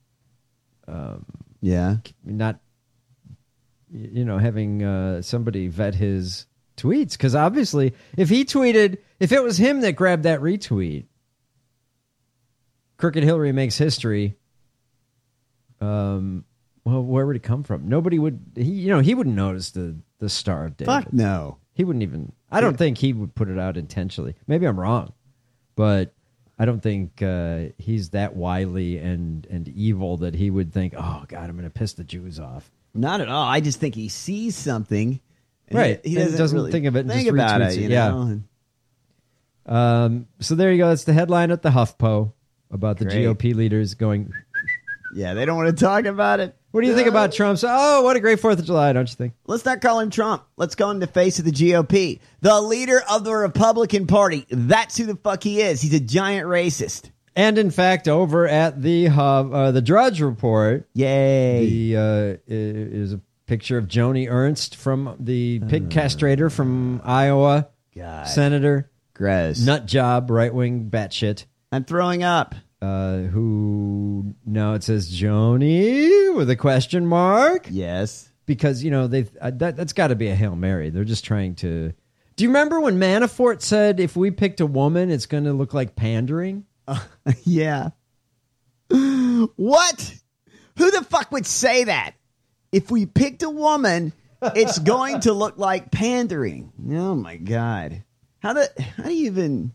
not having somebody vet his tweets, because obviously if it was him that grabbed that retweet, Crooked Hillary makes history. Well, where would it come from? Nobody would. He wouldn't notice the Star of David. Fuck no. He wouldn't even. I don't think he would put it out intentionally. Maybe I'm wrong, but I don't think he's that wily and evil that he would think, "Oh God, I'm going to piss the Jews off." Not at all. I just think he sees something, right? He doesn't really think of it. And think just about retweets it. You know? Yeah. So there you go. That's the headline at the HuffPo about the Great. GOP leaders going. Yeah, they don't want to talk about it. What do you think about Trump's? Oh, what a great 4th of July, don't you think? Let's not call him Trump. Let's call him the face of the GOP. The leader of the Republican Party. That's who the fuck he is. He's a giant racist. And in fact, over at the Drudge Report, yay, is a picture of Joni Ernst from the pig castrator from Iowa. God. Senator. Gross. Nut job, right-wing batshit. I'm throwing up. Who now it says Joni with a question mark? Yes, because that's got to be a Hail Mary. They're just trying to. Do you remember when Manafort said if we picked a woman, it's going to look like pandering? Yeah. What? Who the fuck would say that? If we picked a woman, it's going to look like pandering. Oh my God! How do you even?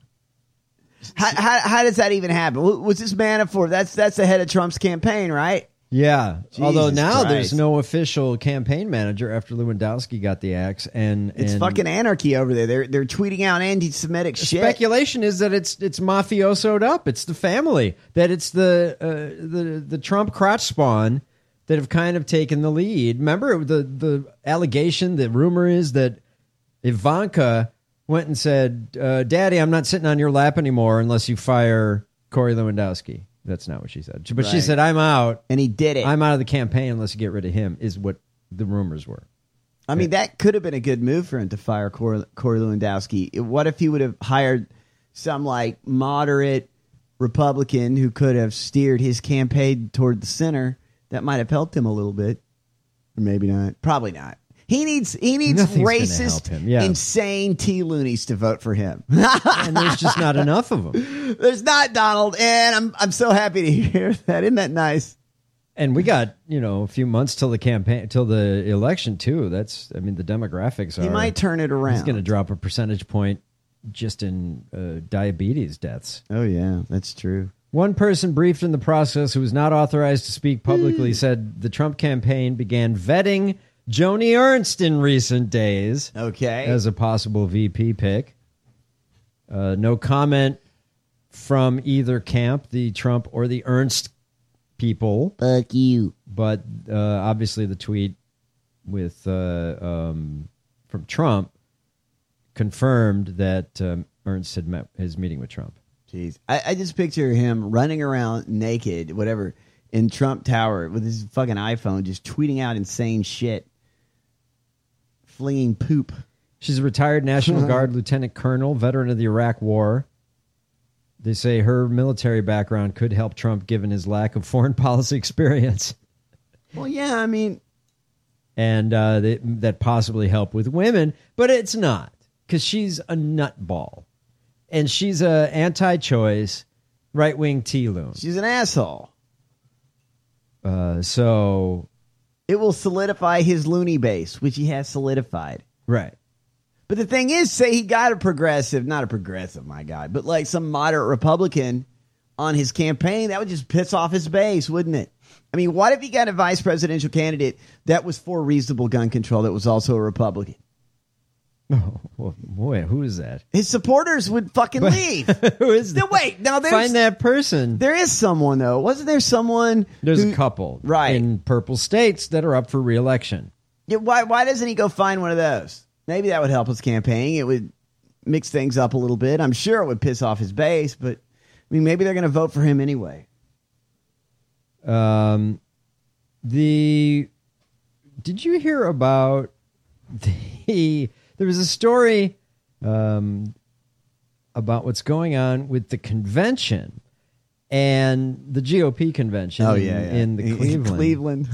How does that even happen? Was this Manafort? That's the head of Trump's campaign, right? Yeah. Jesus Although now Christ. there's no official campaign manager after Lewandowski got the axe, and it's fucking anarchy over there. They're tweeting out anti-Semitic shit. Speculation is that it's mafiosoed up. It's the family, that it's the Trump crotch spawn that have kind of taken the lead. Remember the allegation, the rumor is that Ivanka went and said, Daddy, I'm not sitting on your lap anymore unless you fire Corey Lewandowski. That's not what she said. But she said, I'm out. And he did it. I'm out of the campaign unless you get rid of him, is what the rumors were. I mean, that could have been a good move for him to fire Corey Lewandowski. What if he would have hired some like moderate Republican who could have steered his campaign toward the center? That might have helped him a little bit. Or maybe not. Probably not. He needs racist, insane T-loonies to vote for him. And there's just not enough of them. There's not, Donald, and I'm so happy to hear that. Isn't that nice? And we got, a few months till the election too. The demographics are. He might turn it around. He's going to drop a percentage point just in diabetes deaths. Oh yeah, that's true. One person briefed in the process who was not authorized to speak publicly said the Trump campaign began vetting Joni Ernst in recent days. Okay. As a possible VP pick. No comment from either camp, the Trump or the Ernst people. Fuck you. But obviously the tweet with from Trump confirmed that Ernst had met his meeting with Trump. Jeez. I just picture him running around naked, whatever, in Trump Tower with his fucking iPhone, just tweeting out insane shit. Flinging poop. She's a retired National Guard lieutenant colonel, veteran of the Iraq War. They say her military background could help Trump given his lack of foreign policy experience. Well, yeah, I mean. And that possibly help with women, but it's not, because she's a nutball. And she's a anti-choice, right-wing T-loon. She's an asshole. So it will solidify his loony base, which he has solidified. Right. But the thing is, say he got a progressive, not a progressive, my God, but like some moderate Republican on his campaign, that would just piss off his base, wouldn't it? I mean, what if he got a vice presidential candidate that was for reasonable gun control that was also a Republican? Oh, well, boy, who is that? His supporters would fucking leave. Who is that? No, wait. Now find that person. There is someone, though. Wasn't there someone? There's a couple. Right. In purple states that are up for re-election. Yeah, why doesn't he go find one of those? Maybe that would help his campaign. It would mix things up a little bit. I'm sure it would piss off his base, but I mean, maybe they're going to vote for him anyway. Did you hear about there was a story about what's going on with the convention and the GOP convention in Cleveland.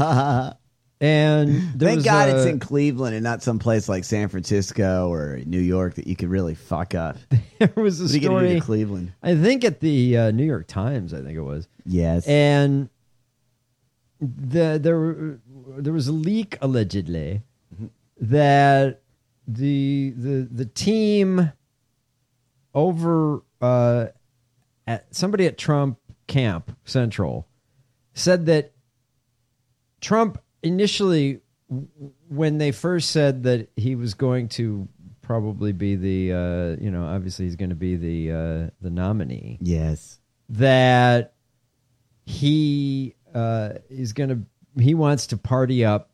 And thank God it's in Cleveland and not someplace like San Francisco or New York that you could really fuck up. There was a story in Cleveland. I think at the New York Times, I think it was. Yes. And, there was a leak allegedly that the team over at somebody at Trump Camp Central said that Trump initially, when they first said that he was going to probably be the obviously he's going to be the nominee. Yes, that he wants to party up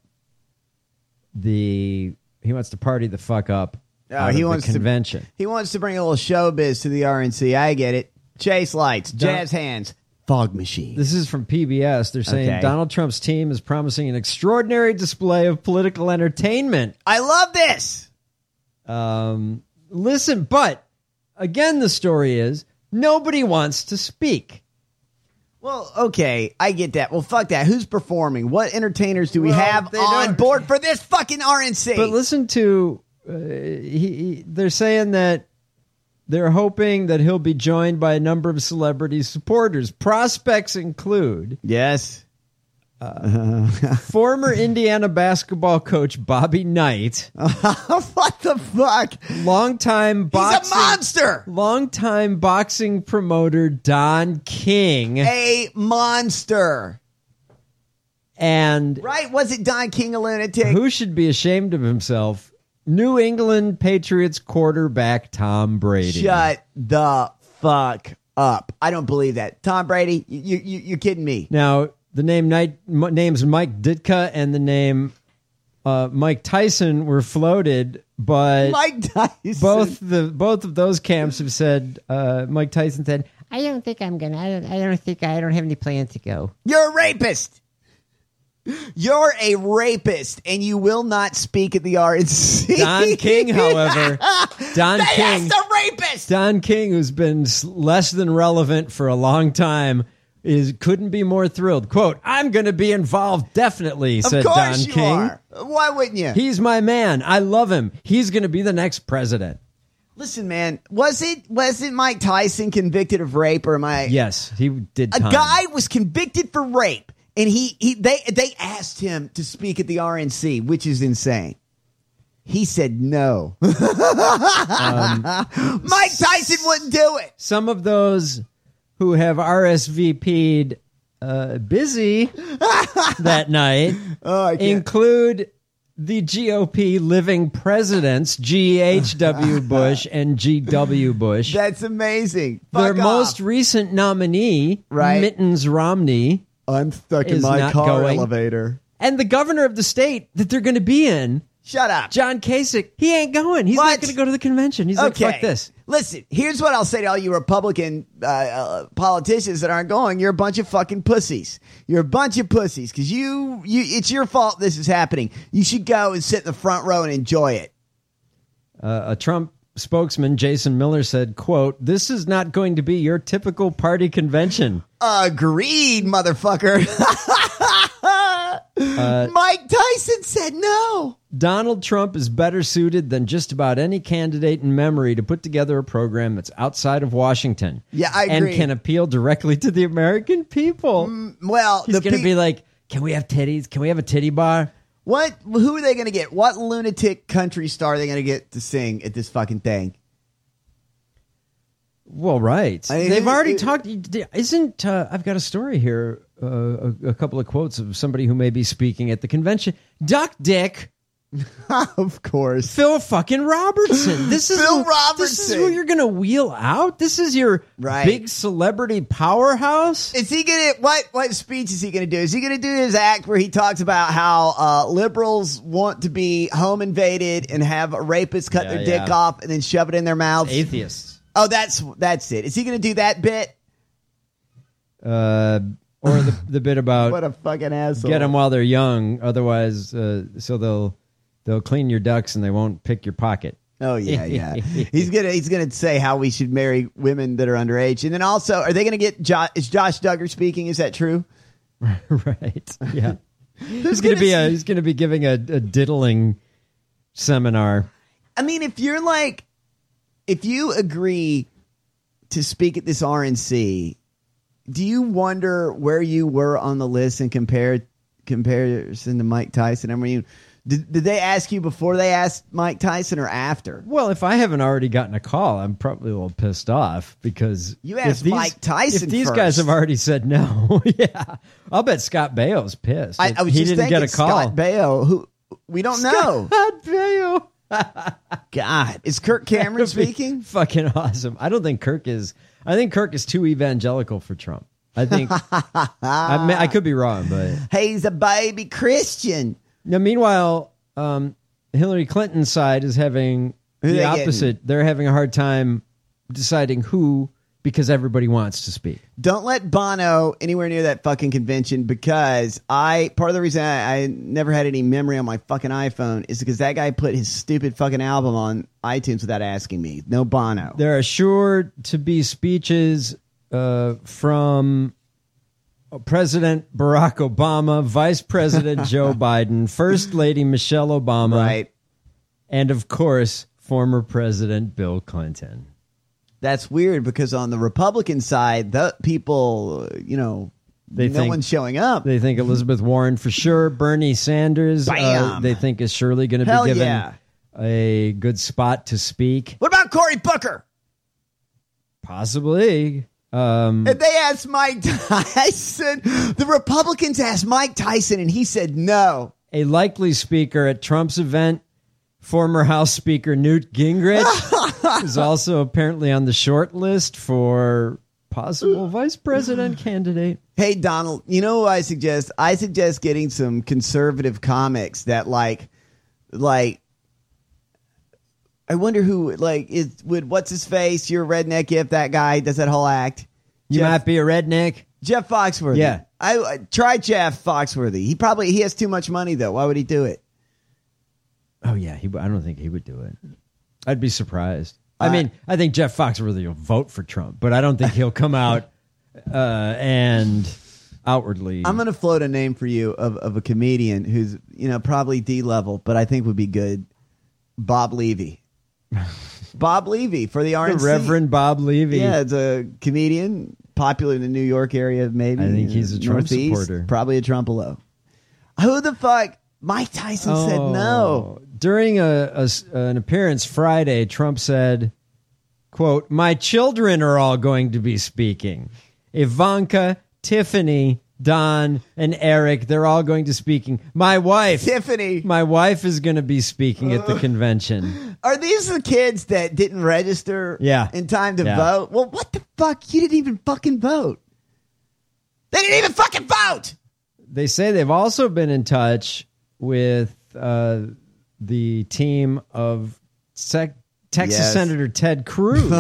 the fuck up. He wants the convention. He wants to bring a little showbiz to the RNC. I get it. Chase lights, jazz hands, fog machine. This is from PBS. They're saying Donald Trump's team is promising an extraordinary display of political entertainment. I love this. Listen, but again, the story is nobody wants to speak. Well, okay, I get that. Well, fuck that. Who's performing? What entertainers do we have on board for this fucking RNC? But listen to, they're saying that they're hoping that he'll be joined by a number of celebrity supporters. Prospects include... Yes. Former Indiana basketball coach Bobby Knight. What the fuck? He's a monster. Longtime boxing promoter Don King. A monster. And right, was it Don King a lunatic? Who should be ashamed of himself? New England Patriots quarterback Tom Brady. Shut the fuck up. I don't believe that. Tom Brady, you're kidding me. Now, the names Mike Ditka and the name Mike Tyson were floated, but Mike Tyson. both of those camps have said, Mike Tyson said, I don't think I'm going to, I don't have any plans to go. You're a rapist. You're a rapist, and you will not speak at the RNC. Don King, however, King, the rapist. Don King, who's been less than relevant for a long time, couldn't be more thrilled. Quote, I'm going to be involved, definitely, said Don King. Are. Why wouldn't you? He's my man. I love him. He's going to be the next president. Listen, man, wasn't Mike Tyson convicted of rape, or am I? Yes, he did time. A guy was convicted for rape. And they asked him to speak at the RNC, which is insane. He said no. Mike Tyson wouldn't do it. Some of those who have RSVP'd busy that night include the GOP living presidents, G.H.W. Bush and G.W. Bush. That's amazing. Their most recent nominee, Mittens Romney, I'm stuck in my car elevator. And the governor of the state that they're going to be in, shut up, John Kasich, he ain't going. He's not going to go to the convention. He's like, fuck this. Listen, here's what I'll say to all you Republican politicians that aren't going. You're a bunch of fucking pussies. You're a bunch of pussies because it's your fault this is happening. You should go and sit in the front row and enjoy it. A Trump spokesman, Jason Miller, said, quote, this is not going to be your typical party convention. Agreed, motherfucker. Mike Tyson said no. Donald Trump is better suited than just about any candidate in memory to put together a program that's outside of Washington. Yeah, I agree. And can appeal directly to the American people. Well, he's going to be like, can we have titties? Can we have a titty bar? Who are they going to get? What lunatic country star are they going to get to sing at this fucking thing? Well, right. They've already talked. Isn't I've got a story here, a couple of quotes of somebody who may be speaking at the convention. Duck Dick. Of course. Phil fucking Robertson. This is Phil Robertson. This is who you're going to wheel out? This is your big celebrity powerhouse? Is he going to, what speech is he going to do? Is he going to do his act where he talks about how liberals want to be home invaded and have a rapist cut their dick off and then shove it in their mouths? Atheists. Oh, that's it. Is he going to do that bit? Or the bit about what a fucking asshole. Get them while they're young, otherwise, so they'll clean your ducks and they won't pick your pocket. Oh yeah. He's gonna say how we should marry women that are underage, and then also, are they gonna get is Josh Duggar speaking? Is that true? Right. Yeah. he's gonna be giving a diddling seminar. I mean, if you agree to speak at this RNC, do you wonder where you were on the list and compare comparison to Mike Tyson. I mean, did they ask you before they asked Mike Tyson or after? Well, if I haven't already gotten a call, I'm probably a little pissed off because you asked Mike Tyson. If these first. Guys have already said no, yeah, I'll bet Scott Baio's pissed. I was he just didn't thinking get a call. Scott Baio, who we don't know. Scott Baio. God, is Kirk Cameron speaking? Fucking awesome. I don't think Kirk is. I think Kirk is too evangelical for Trump. I think I could be wrong, but he's a baby Christian. Now, meanwhile, Hillary Clinton's side is having the opposite. Getting? They're having a hard time deciding who, because everybody wants to speak. Don't let Bono anywhere near that fucking convention, because part of the reason I never had any memory on my fucking iPhone is because that guy put his stupid fucking album on iTunes without asking me. No Bono. There are sure to be speeches from President Barack Obama, Vice President Joe Biden, First Lady Michelle Obama, right, and of course, former President Bill Clinton. That's weird because on the Republican side, the people, no one's showing up. They think Elizabeth Warren for sure. Bernie Sanders, they think is surely going to be given a good spot to speak. What about Cory Booker? Possibly. If they asked Mike Tyson, the Republicans asked Mike Tyson, and he said no. A likely speaker at Trump's event, former House Speaker Newt Gingrich, is also apparently on the short list for possible vice president candidate. Hey, Donald, you know what I suggest? I suggest getting some conservative comics that I wonder who, would what's his face? You're a redneck if that guy does that whole act. You might be a redneck. Jeff Foxworthy. Yeah. I try Jeff Foxworthy. He has too much money, though. Why would he do it? Oh, yeah. I don't think he would do it. I'd be surprised. I mean, I think Jeff Foxworthy will vote for Trump, but I don't think he'll come out and outwardly. I'm going to float a name for you of a comedian who's, probably D-level, but I think would be good. Bob Levy. Bob Levy for the RNC. The Reverend Bob Levy. Yeah, it's a comedian, popular in the New York area, maybe. I think he's a Trump Northeast, supporter. Probably a Trumpalo. Who the fuck? Mike Tyson said no. During an appearance Friday, Trump said, quote, "My children are all going to be speaking. Ivanka, Tiffany, Don, and Eric, they're all going to speaking. My wife, Tiffany. My wife is going to be speaking at the convention." Are these the kids that didn't register in time to vote? Well, what the fuck? You didn't even fucking vote. They didn't even fucking vote. They say they've also been in touch with the team of Texas Senator Ted Cruz,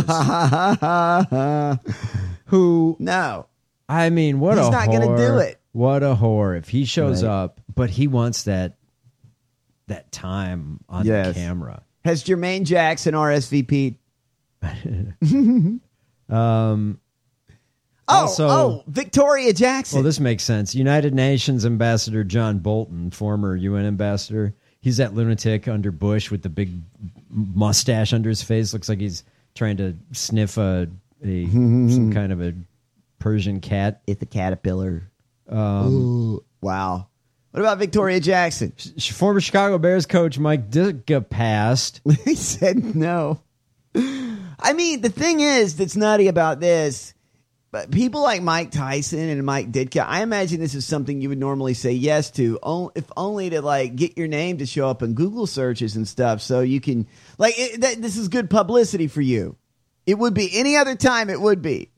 who... No. I mean, He's not going to do it. What a whore if he shows up, but he wants that time on the camera. Has Jermaine Jackson RSVP'd? Victoria Jackson. Well, this makes sense. United Nations Ambassador John Bolton, former UN ambassador, he's that lunatic under Bush with the big mustache under his face. Looks like he's trying to sniff some kind of a Persian cat. It's a caterpillar. Ooh, wow. What about Victoria Jackson? Former Chicago Bears coach Mike Ditka passed. He said no. I mean, the thing is that's nutty about this, but people like Mike Tyson and Mike Ditka, I imagine this is something you would normally say yes to, if only to get your name to show up in Google searches and stuff, so you can this is good publicity for you. It would be any other time. It would be.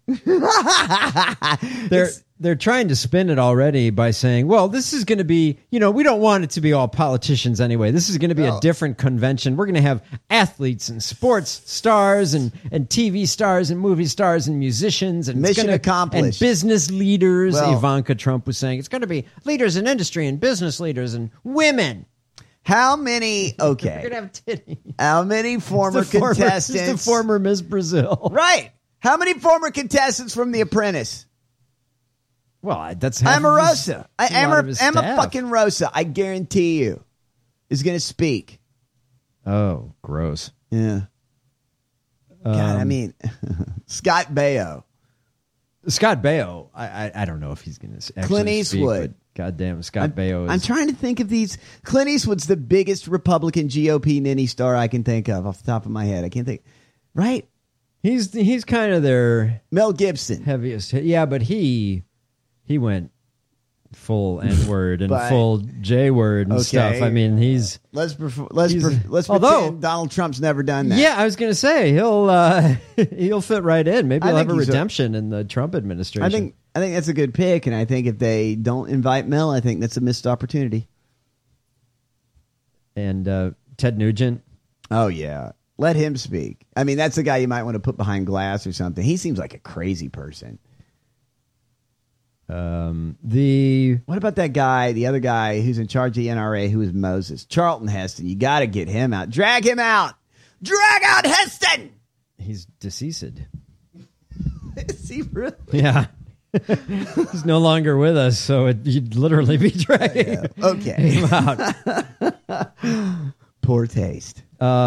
They're trying to spin it already by saying, well, this is going to be, we don't want it to be all politicians anyway. This is going to be a different convention. We're going to have athletes and sports stars and TV stars and movie stars and musicians and mission accomplished. And business leaders. Ivanka Trump was saying it's going to be leaders in industry and business leaders and women. How many? Okay. We're gonna have titties. How many former contestants? The former Miss Brazil. Right. How many former contestants from The Apprentice? Well, that's Omarosa. Emma fucking Rosa, I guarantee you, is going to speak. Oh, gross. Yeah. God, I mean, Scott Baio. Scott Baio, I don't know if he's going to actually Clint Eastwood. speak, Goddamn, Scott Baio. I'm trying to think of these. Clint Eastwood's the biggest Republican GOP ninny star I can think of off the top of my head. I can't think. Right? He's kind of their Mel Gibson heaviest. Yeah, but he went full N-word and full J-word and stuff. I mean, let's pretend Donald Trump's never done that. Yeah, I was going to say he'll fit right in. Maybe he'll have a redemption in the Trump administration. I think that's a good pick, and I think if they don't invite Mel, I think that's a missed opportunity. And Ted Nugent. Oh yeah, let him speak. I mean, that's a guy you might want to put behind glass or something. He seems like a crazy person. What about that guy, the other guy who's in charge of the NRA, who is Moses? Charlton Heston. You got to get him out. Drag him out. Drag out Heston. He's deceased. Is he really? Yeah. He's no longer with us, so you'd literally be dragging him out. Poor taste.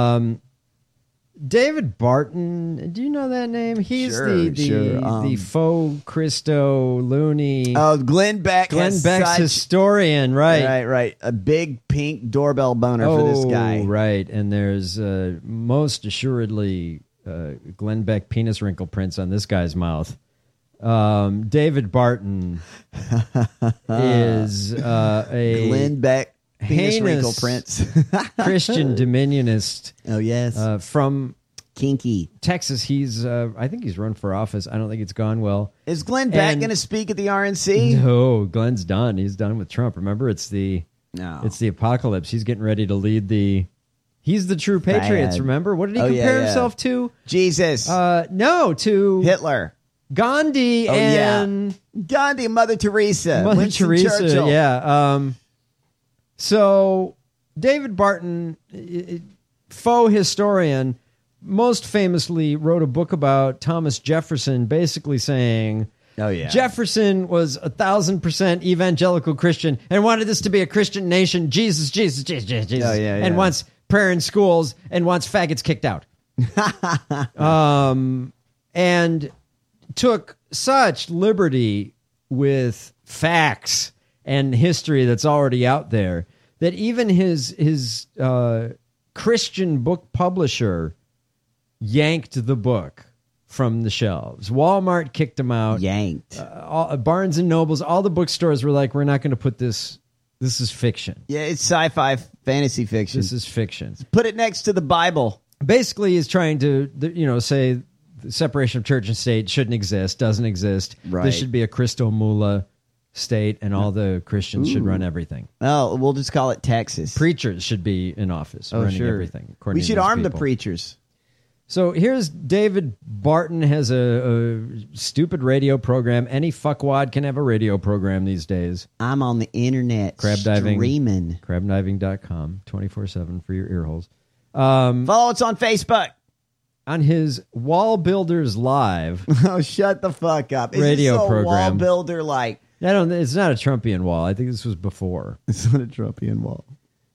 David Barton, do you know that name? He's the faux Christo loony. Oh, Glenn Beck. Glenn Beck's historian, right? Right. A big pink doorbell boner for this guy. Right. And there's most assuredly Glenn Beck penis wrinkle prints on this guy's mouth. David Barton is a Glenn Beck penis wrinkle prints. Christian dominionist. Oh yes, from Kinky, Texas. He's I think he's run for office. I don't think it's gone well. Is Glenn Beck going to speak at the RNC? No, Glenn's done. He's done with Trump. Remember, it's the apocalypse. He's getting ready to lead the. He's the true patriots. Remember, what did he compare himself to? Jesus. No, to Hitler. Gandhi and Gandhi, Mother Teresa, Winston Churchill. Yeah. So David Barton, faux historian, most famously wrote a book about Thomas Jefferson, basically saying, Jefferson was 1,000% evangelical Christian and wanted this to be a Christian nation. Jesus. And wants prayer in schools and wants faggots kicked out. And took such liberty with facts and history that's already out there that even his Christian book publisher yanked the book from the shelves. Walmart kicked him out. Yanked. Barnes and Nobles, all the bookstores were like, we're not going to put this. This is fiction. Yeah, it's sci-fi fantasy fiction. This is fiction. Put it next to the Bible. Basically, he's trying to, say the separation of church and state shouldn't exist, doesn't exist. Right. This should be a Christo Mula state, and all the Christians should run everything. Oh, we'll just call it Texas. Preachers should be in office running everything. We should arm the preachers. So here's David Barton has a stupid radio program. Any fuckwad can have a radio program these days. I'm on the internet streaming. Crabdiving.com 24/7 for your ear holes. Follow us on Facebook. On his Wall Builders Live. Oh, shut the fuck up. Radio Is this a program. Wall builder like? It's not a Trumpian wall. I think this was before. It's not a Trumpian wall.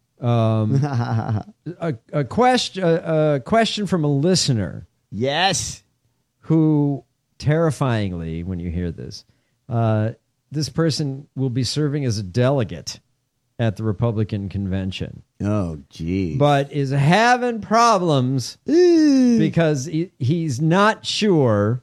A question from a listener. Yes. Who, terrifyingly, when you hear this, this person will be serving as a delegate at the Republican convention. Oh, geez. But is having problems because he's not sure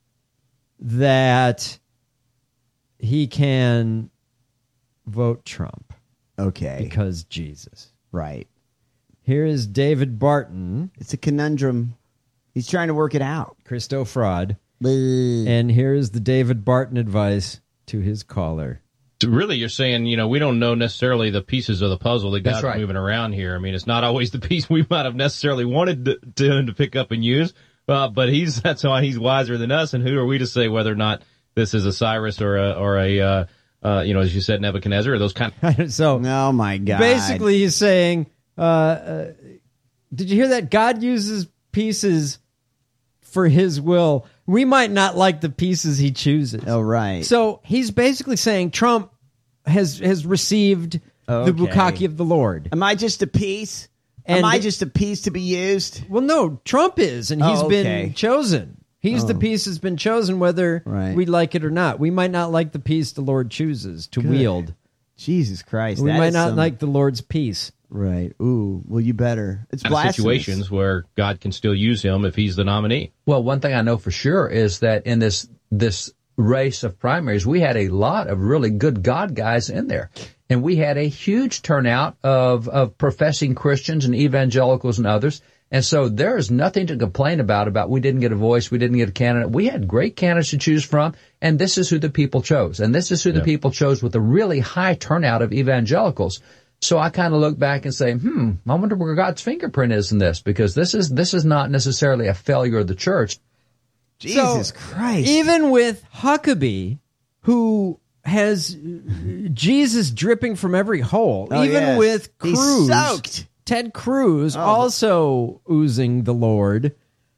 that he can vote Trump. Okay. Because Jesus. Right. Here is David Barton. It's a conundrum. He's trying to work it out. Christo fraud. And here is the David Barton advice to his caller. Really, you're saying, we don't know necessarily the pieces of the puzzle that got moving around here. I mean, it's not always the piece we might have necessarily wanted to pick up and use, but that's why he's wiser than us. And who are we to say whether or not this is a Cyrus or a as you said, Nebuchadnezzar or those kind of. So, oh my God. Basically, he's saying, did you hear that? God uses pieces for his will. We might not like the pieces he chooses. Oh, right. So he's basically saying Trump has received the bukkake of the Lord. Am I just a piece? Am I just a piece to be used? Well, no, Trump is, and he's been chosen. He's the piece that's been chosen, whether we like it or not. We might not like the piece the Lord chooses to wield. Jesus Christ. We might not like the Lord's peace. Right. Ooh, well, you better. It's blasphemous. Situations where God can still use him if he's the nominee. Well, one thing I know for sure is that in this race of primaries, we had a lot of really good God guys in there. And we had a huge turnout of professing Christians and evangelicals and others. And so there is nothing to complain about we didn't get a voice, we didn't get a candidate. We had great candidates to choose from, and this is who the people chose. And this is who the people chose with a really high turnout of evangelicals. So I kind of look back and say, I wonder where God's fingerprint is in this, because this is not necessarily a failure of the church. Jesus Christ. Even with Huckabee, who has Jesus dripping from every hole, with Cruz, he's soaked. Ted Cruz also oozing the Lord,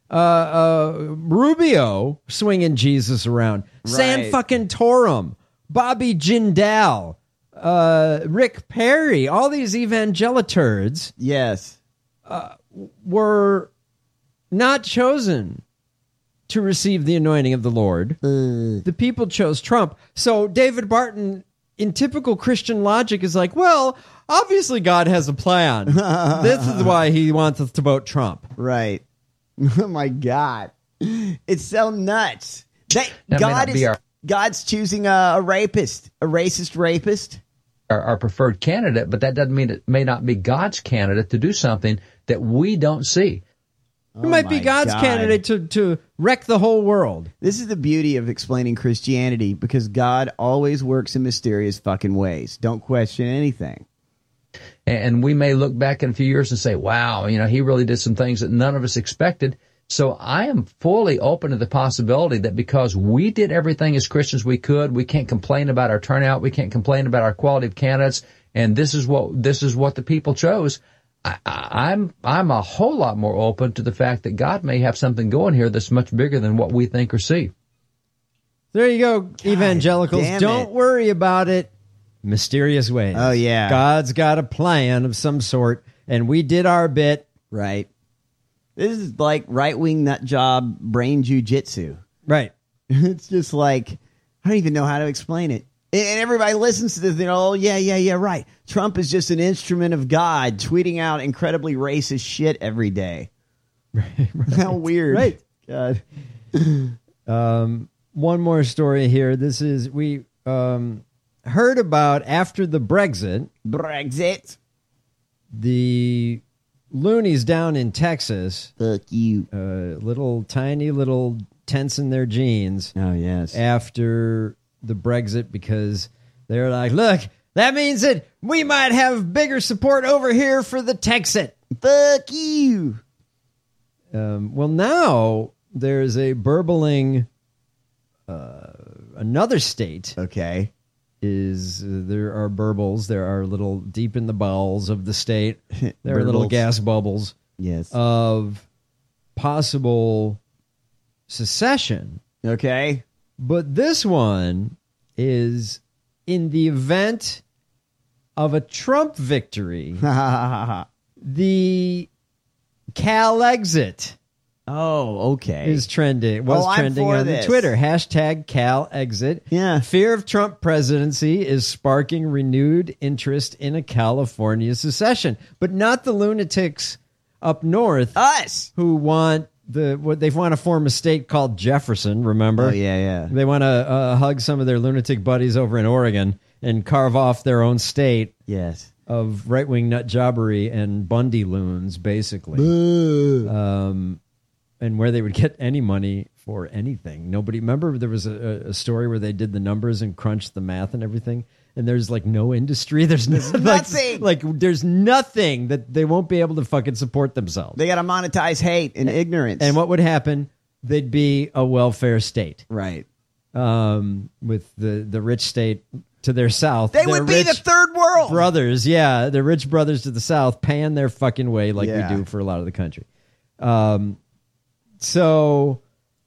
Rubio swinging Jesus around, San fucking Torum, Bobby Jindal, Rick Perry, all these evangeliturds, were not chosen to receive the anointing of the Lord. The people chose Trump. So David Barton, in typical Christian logic, is like, well, obviously God has a plan. This is why he wants us to vote Trump. Right. Oh my God. It's so nuts. God's choosing a rapist, a racist rapist. Our preferred candidate, but that doesn't mean it may not be God's candidate to do something that we don't see. It might be God's candidate to wreck the whole world. This is the beauty of explaining Christianity, because God always works in mysterious fucking ways. Don't question anything. And we may look back in a few years and say, wow, he really did some things that none of us expected. So I am fully open to the possibility that because we did everything as Christians we could, we can't complain about our turnout, we can't complain about our quality of candidates, and this is what the people chose. I'm a whole lot more open to the fact that God may have something going here that's much bigger than what we think or see. There you go, evangelicals. Don't worry about it. Mysterious ways. Oh, yeah. God's got a plan of some sort, and we did our bit. Right. This is like right-wing nut job brain jujitsu. Right. It's just like, I don't even know how to explain it. And everybody listens to this, yeah, right. Trump is just an instrument of God tweeting out incredibly racist shit every day. Right. How weird. Right. God. One more story here. This is, we heard about after the Brexit, the loonies down in Texas. Fuck you. Tiny little tents in their jeans. Oh, yes. After the Brexit, because they're like, look, that means that we might have bigger support over here for the Texit. Fuck you. Well, now there's a burbling, another state. Okay. There are burbles. There are little deep in the bowels of the state. There are little gas bubbles. Yes. Of possible secession. Okay. But this one is in the event of a Trump victory. The CalExit. Oh, okay. Is trending. Trending on the Twitter. Hashtag CalExit. Yeah. Fear of Trump presidency is sparking renewed interest in a California secession. But not the lunatics up north. Us. Who want they want to form a state called Jefferson, remember? Oh, yeah. They want to hug some of their lunatic buddies over in Oregon and carve off their own state. Yes. Of right-wing nut jobbery and Bundy loons, basically. And where they would get any money for anything. Nobody, remember there was a story where they did the numbers and crunched the math and everything, and there's like no industry. There's nothing. There's nothing that they won't be able to fucking support themselves. They got to monetize hate and ignorance. And what would happen? They'd be a welfare state. Right. With the rich state to their south. They would be the third world. Brothers, yeah. The rich brothers to the south paying their fucking way like we do for a lot of the country. So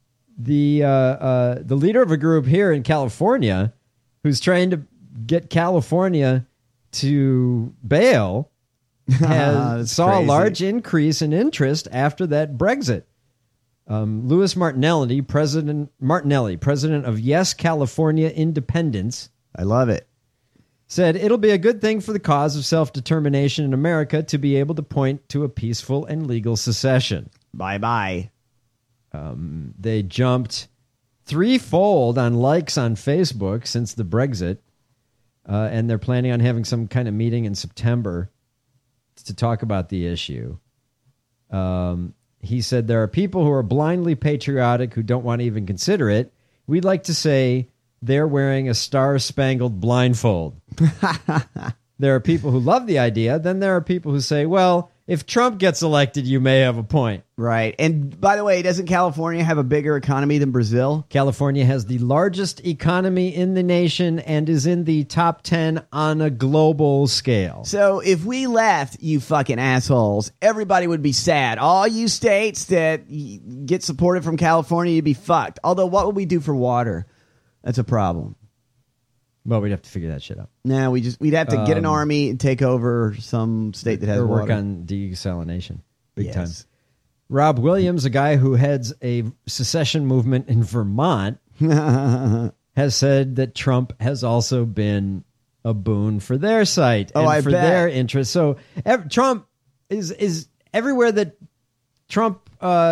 the leader of a group here in California who's trying to get California to bail saw a large increase in interest after that Brexit. Louis Martinelli, president of Yes California Independence. I love it. said it'll be a good thing for the cause of self-determination in America to be able to point to a peaceful and legal secession. Bye-bye. They jumped threefold on likes on Facebook since the Brexit, and they're planning on having some kind of meeting in September to talk about the issue. He said there are people who are blindly patriotic who don't want to even consider it. We'd like to say they're wearing a star-spangled blindfold. There are people who love the idea. Then there are people who say, well, if Trump gets elected, you may have a point. Right. And by the way, doesn't California have a bigger economy than Brazil? California has the largest economy in the nation and is in the top 10 on a global scale. So if we left, you fucking assholes, everybody would be sad. All you states that get supported from California, you'd be fucked. Although, what would we do for water? That's a problem. Well, we'd have to figure that shit out. No, we'd have to get an army and take over some state that has water. Or work on desalination. Big time. Rob Williams, a guy who heads a secession movement in Vermont, has said that Trump has also been a boon for their site and for their interests. So Trump is everywhere that Trump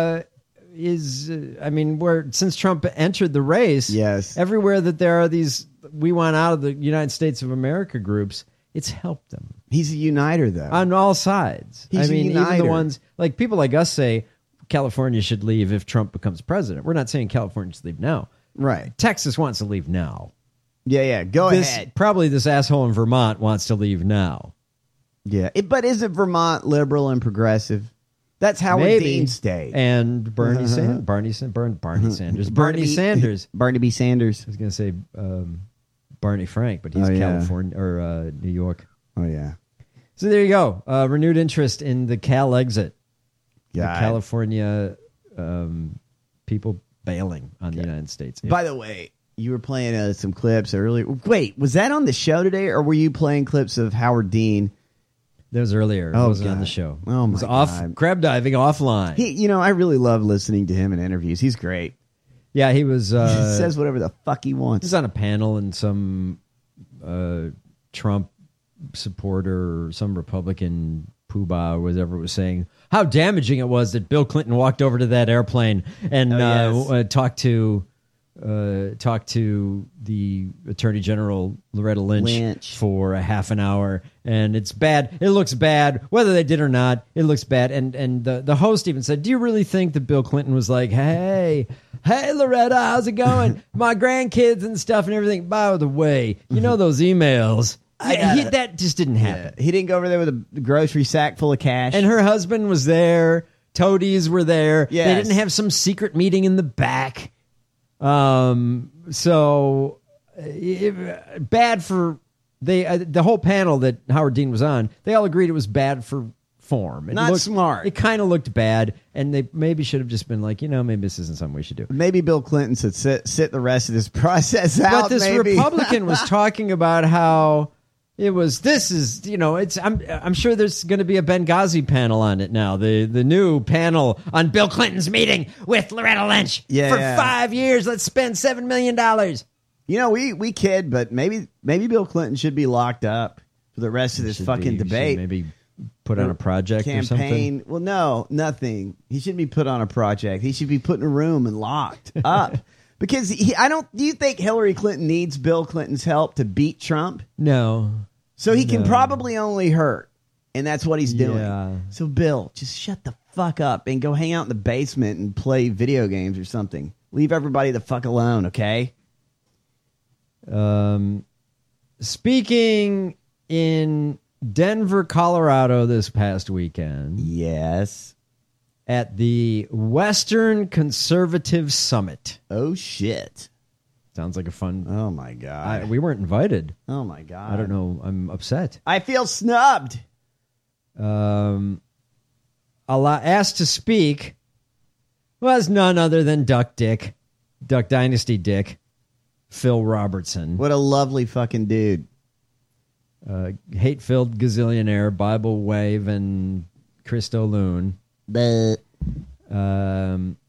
is. I mean, since Trump entered the race, everywhere that there are these "we want out of the United States of America" groups, it's helped them. He's a uniter, though, on all sides. He's a uniter. Even the ones like people like us say California should leave if Trump becomes president. We're not saying California should leave now. Right. Texas wants to leave now. Yeah. Go ahead. Probably this asshole in Vermont wants to leave now. Yeah. But isn't Vermont liberal and progressive? That's Howard Dean State. And Bernie Sanders. Bernie Sanders. Bernie Sanders. Barnaby Sanders. I was going to say Barney Frank, but he's California or New York. Oh, yeah. So there you go. Renewed interest in the Cal exit. The California people bailing on the United States. By the way, you were playing some clips earlier. Wait, was that on the show today, or were you playing clips of Howard Dean? That was earlier. It wasn't on the show. Oh, my God. Crab diving offline. I really love listening to him in interviews. He's great. Yeah, he was... he says whatever the fuck he wants. He's on a panel, and some Trump supporter or some Republican poobah or whatever was saying how damaging it was that Bill Clinton walked over to that airplane and talked to the Attorney General Loretta Lynch for a half an hour, and it's bad. It looks bad, whether they did or not. It looks bad, and the host even said, "Do you really think that Bill Clinton was like, hey Loretta, how's it going? My grandkids and stuff and everything. By the way, you know those emails." That just didn't happen. Yeah. He didn't go over there with a grocery sack full of cash. And her husband was there. Toadies were there. Yes. They didn't have some secret meeting in the back. So bad for the whole panel that Howard Dean was on. They all agreed it was bad for form. Not smart. It kind of looked bad, and they maybe should have just been like, maybe this isn't something we should do. Maybe Bill Clinton should sit the rest of this process out. But this Republican was talking about how it was. This is, I'm sure there's going to be a Benghazi panel on it now. The new panel on Bill Clinton's meeting with Loretta Lynch for 5 years. Let's spend $7 million. We kid, but maybe Bill Clinton should be locked up for the rest of this fucking debate. Maybe put on a project campaign. Or something. Well, no, nothing. He shouldn't be put on a project. He should be put in a room and locked up. Because do you think Hillary Clinton needs Bill Clinton's help to beat Trump? No. So he can probably only hurt, and that's what he's doing. Yeah. So Bill, just shut the fuck up and go hang out in the basement and play video games or something. Leave everybody the fuck alone, okay? Speaking in Denver, Colorado this past weekend. Yes. At the Western Conservative Summit. Oh, shit. Sounds like a fun... Oh, my God. We weren't invited. Oh, my God. I don't know. I'm upset. I feel snubbed. Asked to speak was none other than Duck Dynasty Dick, Phil Robertson. What a lovely fucking dude. Hate-filled gazillionaire, Bible waving Christo Loon.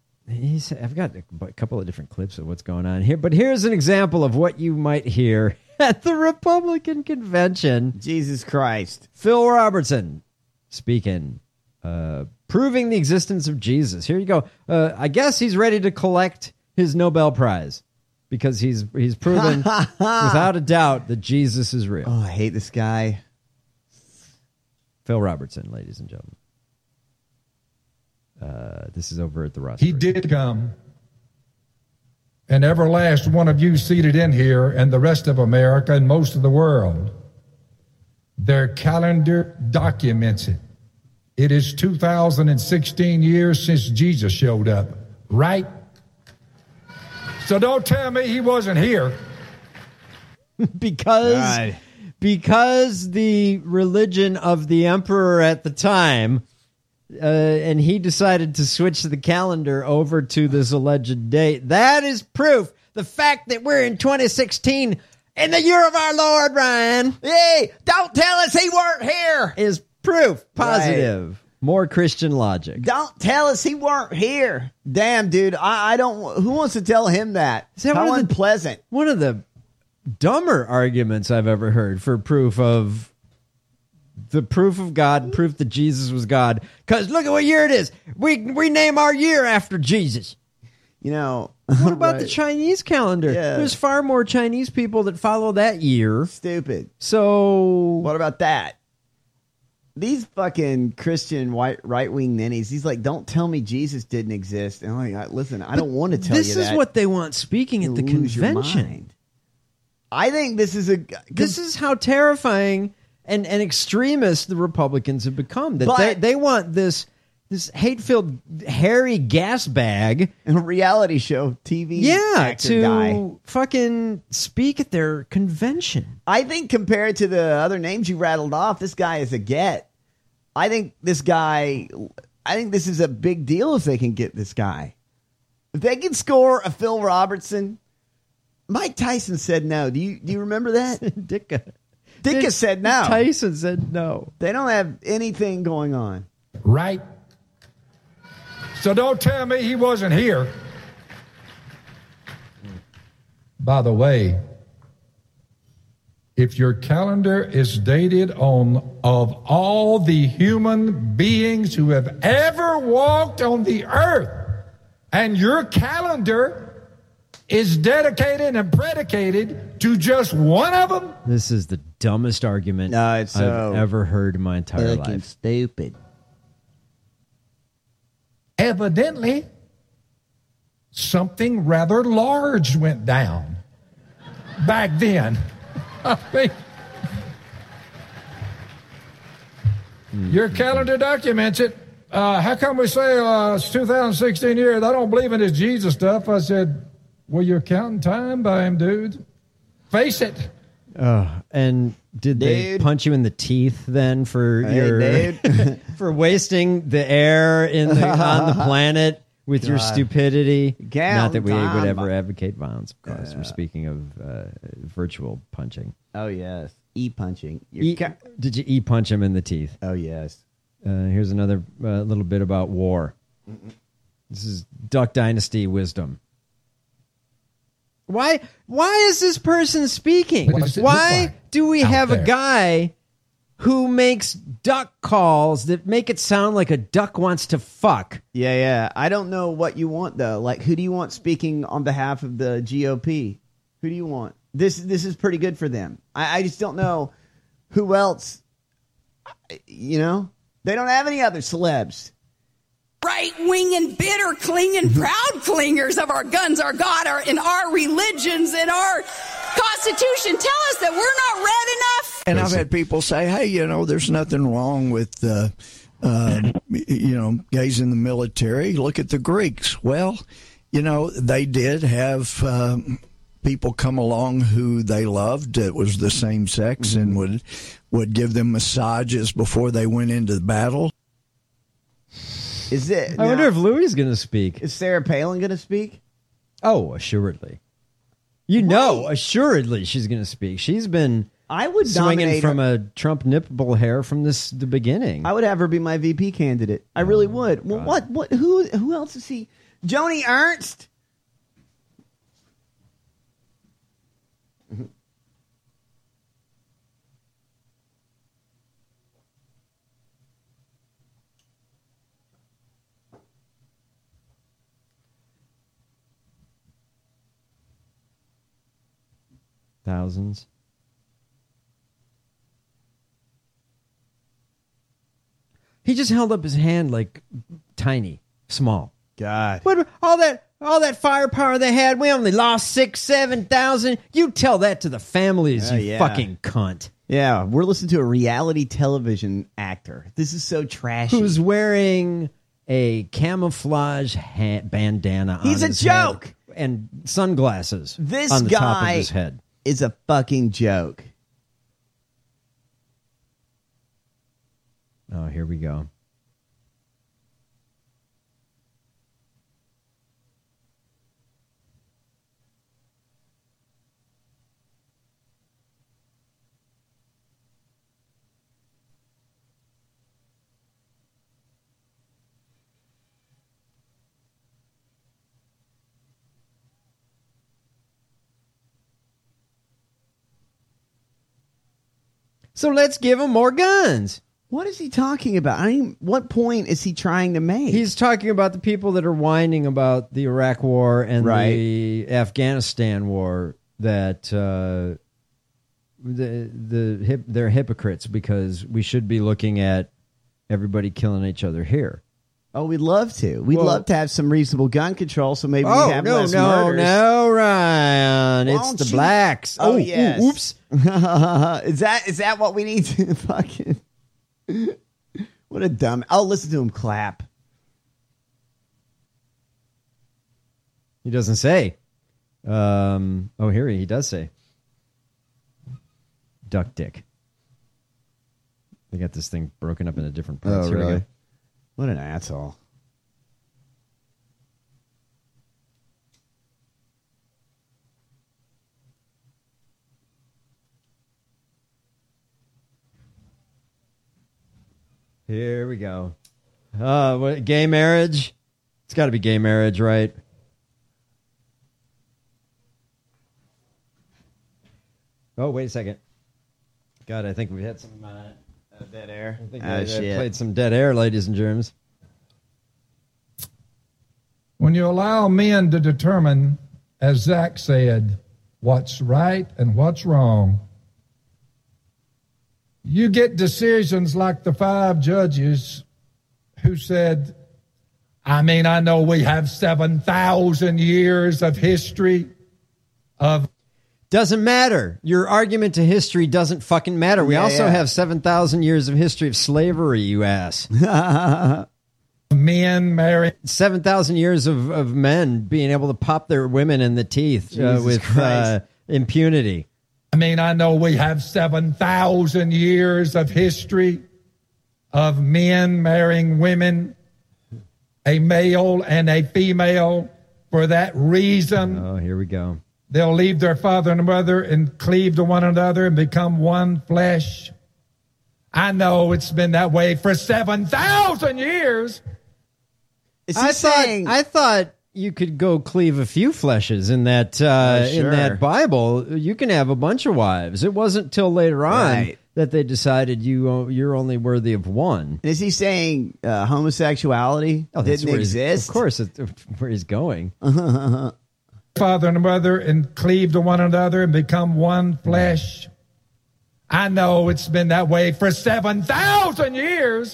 I've got a couple of different clips of what's going on here, but here's an example of what you might hear at the Republican convention. Jesus Christ. Phil Robertson speaking, proving the existence of Jesus. Here you go. I guess he's ready to collect his Nobel Prize because he's proven without a doubt that Jesus is real. Oh, I hate this guy. Phil Robertson, ladies and gentlemen. This is over at the Ross. He did come. And every last one of you seated in here and the rest of America and most of the world, their calendar documents it. It is 2016 years since Jesus showed up, right? So don't tell me he wasn't here. because the religion of the emperor at the time, and he decided to switch the calendar over to this alleged date. That is proof. The fact that we're in 2016 in the year of our Lord, Ryan. Hey, don't tell us he weren't here. Is proof positive. Right. More Christian logic. Don't tell us he weren't here. Damn, dude. I don't. Who wants to tell him that? Is that how unpleasant? One of the dumber arguments I've ever heard for proof of God, proof that Jesus was God. Because look at what year it is. We name our year after Jesus. You know. What about the Chinese calendar? Yeah. There's far more Chinese people that follow that year. Stupid. So what about that? These fucking Christian right-wing ninnies, he's like, don't tell me Jesus didn't exist. And I'm like, listen, I don't want to tell you that. This is what they want speaking at the convention. I think this is how terrifying and extremist the Republicans have become. That they want this hate-filled, hairy gas bag and a reality show TV actor guy fucking speak at their convention. I think compared to the other names you rattled off, this guy is a get. I think this is a big deal if they can get this guy. If they can score a Phil Robertson. Mike Tyson said no. Do you remember that? Dicka said no. Tyson said no. They don't have anything going on. Right. So don't tell me he wasn't here. By the way, if your calendar is dated of all the human beings who have ever walked on the earth, and your calendar is dedicated and predicated to just one of them. This is the dumbest argument I've ever heard in my entire life. Stupid. Evidently, something rather large went down back then. I mean, your calendar documents it. How come we say it's 2016 years? I don't believe in this Jesus stuff. I said, well, you're counting time by him, dude. Face it. And did they punch you in the teeth then for for wasting the air on the planet with your stupidity? Not that we would ever advocate violence, of course. We're speaking of virtual punching. Oh yes, punching. Did you punch him in the teeth? Oh yes. Here's another little bit about war. This is Duck Dynasty wisdom. Why is this person speaking? Why do we have a guy who makes duck calls that make it sound like a duck wants to fuck? Yeah. I don't know what you want, though. Like, who do you want speaking on behalf of the GOP? Who do you want? This is pretty good for them. I just don't know who else. You know? They don't have any other celebs. Right-wing and bitter clinging proud clingers of our guns, our God, and our religions and our Constitution tell us that we're not red enough. And I've had people say, hey, there's nothing wrong with, gays in the military. Look at the Greeks. Well, they did have people come along who they loved. It was the same sex and would give them massages before they went into the battle. Is it? I wonder if Louis is going to speak. Is Sarah Palin going to speak? Oh, assuredly. Assuredly she's going to speak. She's been swinging from a Trump nipple hair from the beginning. I would have her be my VP candidate. I really would. Well, what? Who else is he? Joni Ernst? thousands. He just held up his hand like tiny, small. God. What all that firepower they had? We only lost 6,000-7,000. You tell that to the families, you fucking cunt. Yeah, we're listening to a reality television actor. This is so trashy. Who's wearing a camouflage bandana? He's on a his joke. Head and sunglasses. This on the guy top of his head is a fucking joke. Oh, here we go. So let's give him more guns. What is he talking about? I mean, what point is he trying to make? He's talking about the people that are whining about the Iraq War and the Afghanistan War, that they're hypocrites because we should be looking at everybody killing each other here. Oh, we'd love to. We'd love to have some reasonable gun control, so maybe we have less murders. No, Ryan. It's the blacks. Oh, yes. Oops. Is that what we need to fucking... What a dumb... I'll listen to him clap. He doesn't say. Here he does say. Duck dick. They got this thing broken up into different parts. Oh, Here really? we go. What an asshole. Here we go. What, gay marriage? It's got to be gay marriage, right? Oh, wait a second. God, I think we had some dead air. I think I played some dead air, ladies and germs. When you allow men to determine, as Zach said, what's right and what's wrong, you get decisions like the 5 judges who said, I know we have 7,000 years of history of... Doesn't matter. Your argument to history doesn't fucking matter. We also have 7,000 years of history of slavery, you ass. Men married. 7,000 years of men being able to pop their women in the teeth with impunity. I know we have 7,000 years of history of men marrying women, a male and a female, for that reason. Oh, here we go. They'll leave their father and mother and cleave to one another and become one flesh. I know it's been that way for 7,000 years. I thought you could go cleave a few fleshes in that in that Bible. You can have a bunch of wives. It wasn't till later on that they decided you're only worthy of one. Is he saying homosexuality didn't exist? Of course, it's where he's going. Father and mother and cleave to one another and become one flesh. I know it's been that way for 7,000 years.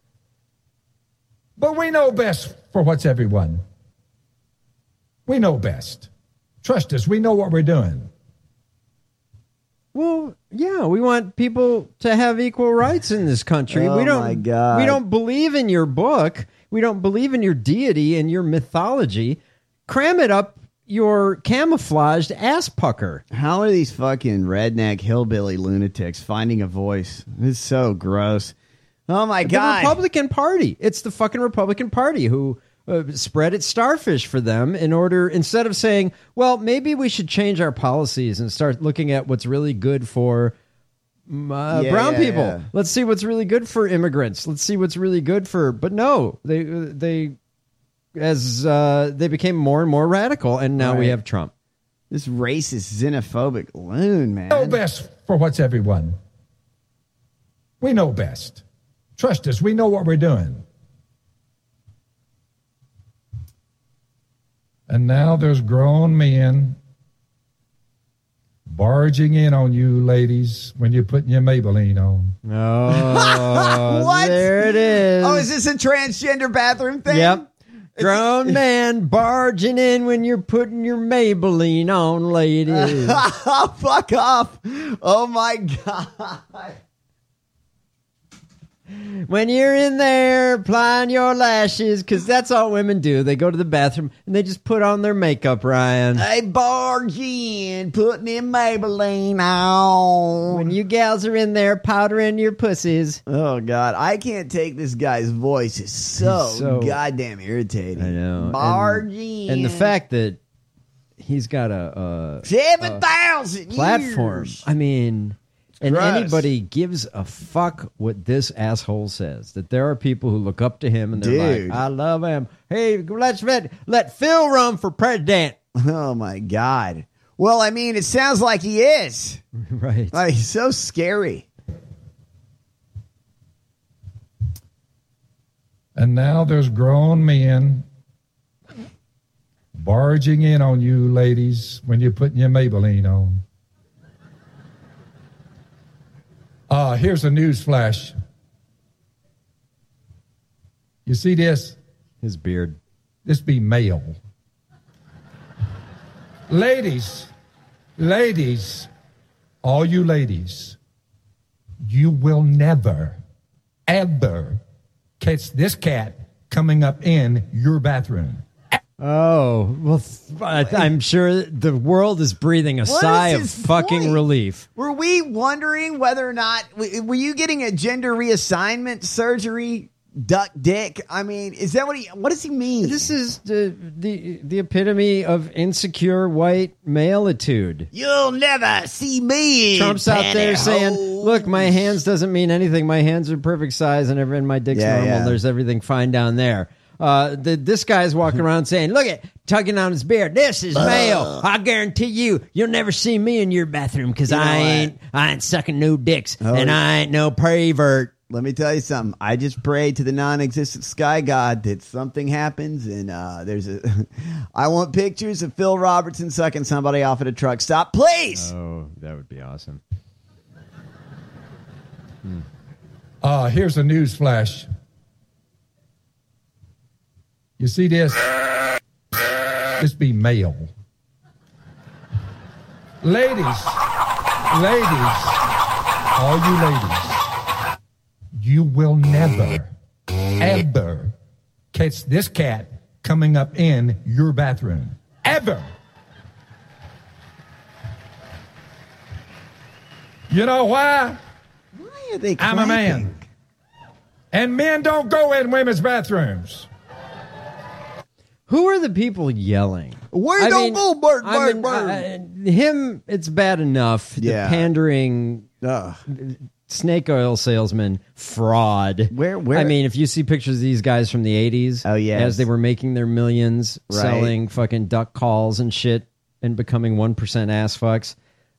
But we know best for what's everyone. We know best. Trust us, we know what we're doing. Well, yeah, we want people to have equal rights in this country. Oh, my God. We don't believe in your book. We don't believe in your deity and your mythology. Cram it up your camouflaged ass pucker. How are these fucking redneck hillbilly lunatics finding a voice? It's so gross. Oh, my God. The Republican Party. It's the fucking Republican Party who spread its starfish for them in order, instead of saying, well, maybe we should change our policies and start looking at what's really good for brown people. Yeah. Let's see what's really good for immigrants. Let's see what's really good for... But no, they became more and more radical, and now we have Trump. This racist, xenophobic loon, man. We know best for what's everyone. We know best. Trust us, we know what we're doing. And now there's grown men barging in on you ladies when you're putting your Maybelline on. Oh, what? There it is. Oh, is this a transgender bathroom thing? Yep. Grown man barging in when you're putting your Maybelline on, ladies. Fuck off. Oh, my God. When you're in there applying your lashes, because that's all women do. They go to the bathroom and they just put on their makeup, Ryan. They barge in, putting in Maybelline on. When you gals are in there powdering your pussies. Oh, God. I can't take this guy's voice. It's so goddamn irritating. I know. Barge in. And the fact that he's got a 7,000 platform. years. I mean... And Gross. anybody gives a fuck what this asshole says. That there are people who look up to him and they're like, I love him. Hey, let's let Phil run for president. Oh, my God. Well, I mean, it sounds like he is. Right. Like, he's so scary. And now there's grown men barging in on you ladies when you're putting your Maybelline on. Here's a news flash. You see this? His beard. This be male. Ladies, all you ladies, you will never, ever catch this cat coming up in your bathroom. Oh, well, I'm sure the world is breathing a sigh of fucking relief. Were we wondering whether or not, were you getting a gender reassignment surgery, duck dick? I mean, is that what does he mean? This is the epitome of insecure white male-itude. You'll never see me. Trump's out there saying, look, my hands doesn't mean anything. My hands are perfect size and my dick's normal. Yeah. There's everything fine down there. This guy's walking around saying, look at tugging on his beard. This is male. I guarantee you'll never see me in your bathroom because I ain't sucking no dicks and I ain't no pervert. Let me tell you something. I just prayed to the non-existent sky god that something happens and I want pictures of Phil Robertson sucking somebody off at a truck stop, please. Oh, that would be awesome. Here's a news flash. You see this? This be male. Ladies, all you ladies, you will never, ever catch this cat coming up in your bathroom. Ever. You know why? Why are they I'm a man. And men don't go in women's bathrooms. Who are the people yelling? Where don't go, Bert? Him, it's bad enough. Yeah. The pandering snake oil salesman fraud. Where? I mean, if you see pictures of these guys from the 80s, as they were making their millions, selling fucking duck calls and shit, and becoming 1% ass fucks,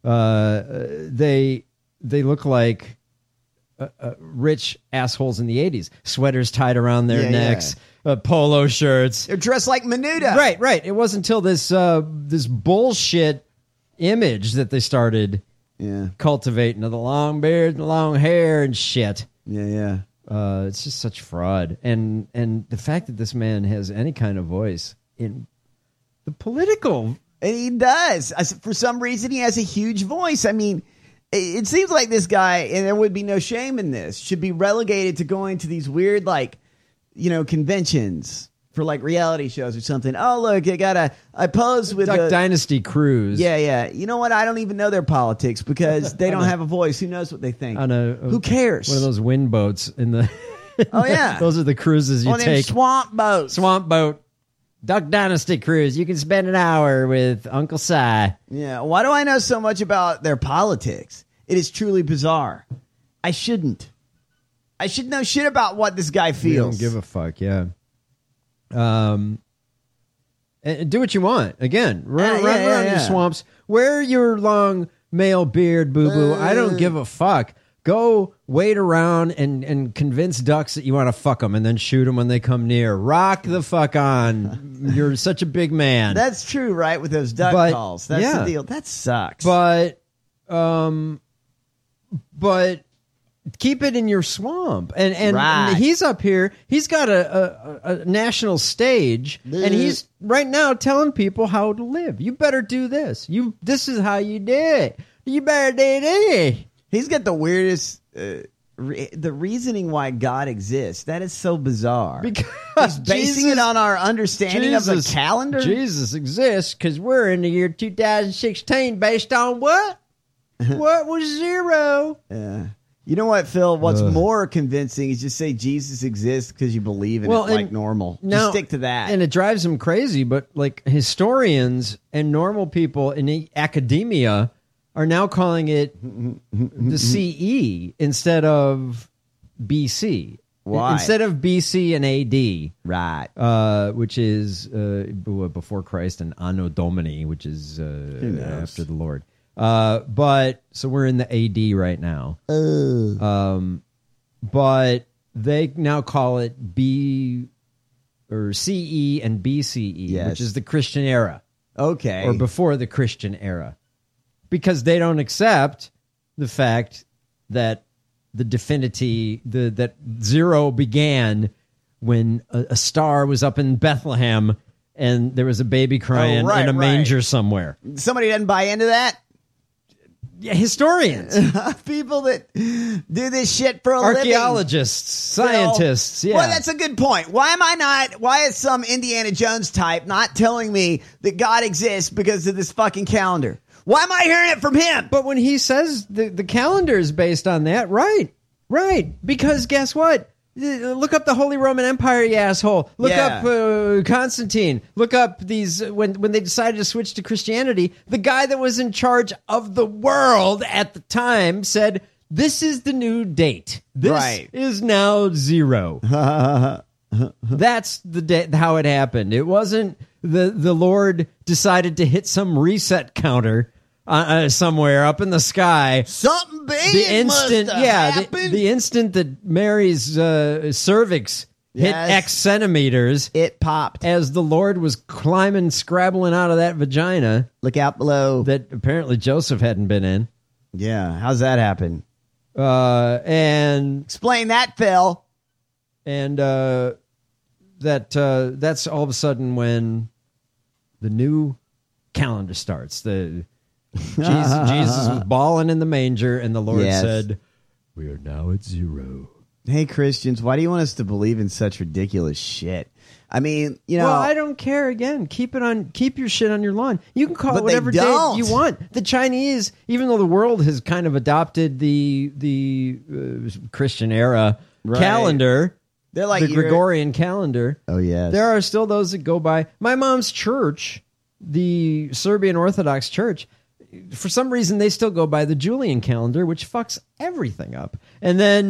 they look like rich assholes in the 80s. Sweaters tied around their necks. Polo shirts. They're dressed like Menuda. Right. It wasn't until this bullshit image that they started cultivating of the long beard and the long hair and shit. Yeah. It's just such fraud. And the fact that this man has any kind of voice in the political... And he does. For some reason, he has a huge voice. I mean, it seems like this guy, and there would be no shame in this, should be relegated to going to these weird, conventions for reality shows or something. Oh, look, I pose with Duck Dynasty cruise. Yeah. You know what? I don't even know their politics because they don't have a voice. Who knows what they think? Who cares? One of those wind boats in the... Oh, yeah. Those are the cruises you take. Swamp boats. Swamp boat. Duck Dynasty cruise. You can spend an hour with Uncle Si. Yeah. Why do I know so much about their politics? It is truly bizarre. I shouldn't. I should know shit about what this guy feels. You don't give a fuck, yeah. And do what you want. Again, run around your swamps. Wear your long male beard, boo-boo. I don't give a fuck. Go wait around and convince ducks that you want to fuck them and then shoot them when they come near. Rock the fuck on. You're such a big man. That's true, right? With those duck calls. That's the deal. That sucks. But but keep it in your swamp. And he's up here. He's got a national stage, and he's right now telling people how to live. You better do this. This is how you do it. You better do this. He's got the weirdest. The reasoning why God exists, that is so bizarre. Because he's basing it on our understanding of the calendar. Jesus exists because we're in the year 2016 based on what? What was 0? Yeah. You know what, Phil? What's more convincing is just say Jesus exists because you believe in it like normal. Just stick to that. And it drives him crazy, but like historians and normal people in academia are now calling it the CE instead of BC. Why? Instead of BC and AD. Right. Which is before Christ, and Anno Domini, which is after the Lord. But so we're in the AD right now. But they now call it B or CE and BCE, which is the Christian era. Okay. Or before the Christian era. Because they don't accept the fact that the divinity, that 0 began when a star was up in Bethlehem and there was a baby crying in a manger somewhere. Somebody doesn't buy into that? Yeah, historians. People that do this shit for a living. Archaeologists, scientists, yeah. Well, that's a good point. Why is some Indiana Jones type not telling me that God exists because of this fucking calendar? Why am I hearing it from him? But when he says the calendar is based on that, right. Because guess what? Look up the Holy Roman Empire, you asshole. Look up Constantine. Look up these, when they decided to switch to Christianity, the guy that was in charge of the world at the time said, this is the new date. This is now 0. That's how it happened. It wasn't the Lord decided to hit some reset counter somewhere up in the sky. Something big must have happened. The instant that Mary's cervix hit X centimeters, it popped as the Lord was scrabbling out of that vagina. Look out below. That apparently Joseph hadn't been in. Yeah, how's that happen? And explain that, Phil. And that's all of a sudden when the new calendar starts. Jesus was balling in the manger, and the Lord said, "We are now at 0." Hey, Christians, why do you want us to believe in such ridiculous shit? I mean, Well, I don't care. Again, keep your shit on your lawn. You can call it whatever day you want. The Chinese, even though the world has kind of adopted the Christian era calendar, they're like the Gregorian calendar. Oh yes, there are still those that go by. My mom's church, the Serbian Orthodox Church, for some reason they still go by the Julian calendar, which fucks everything up. And then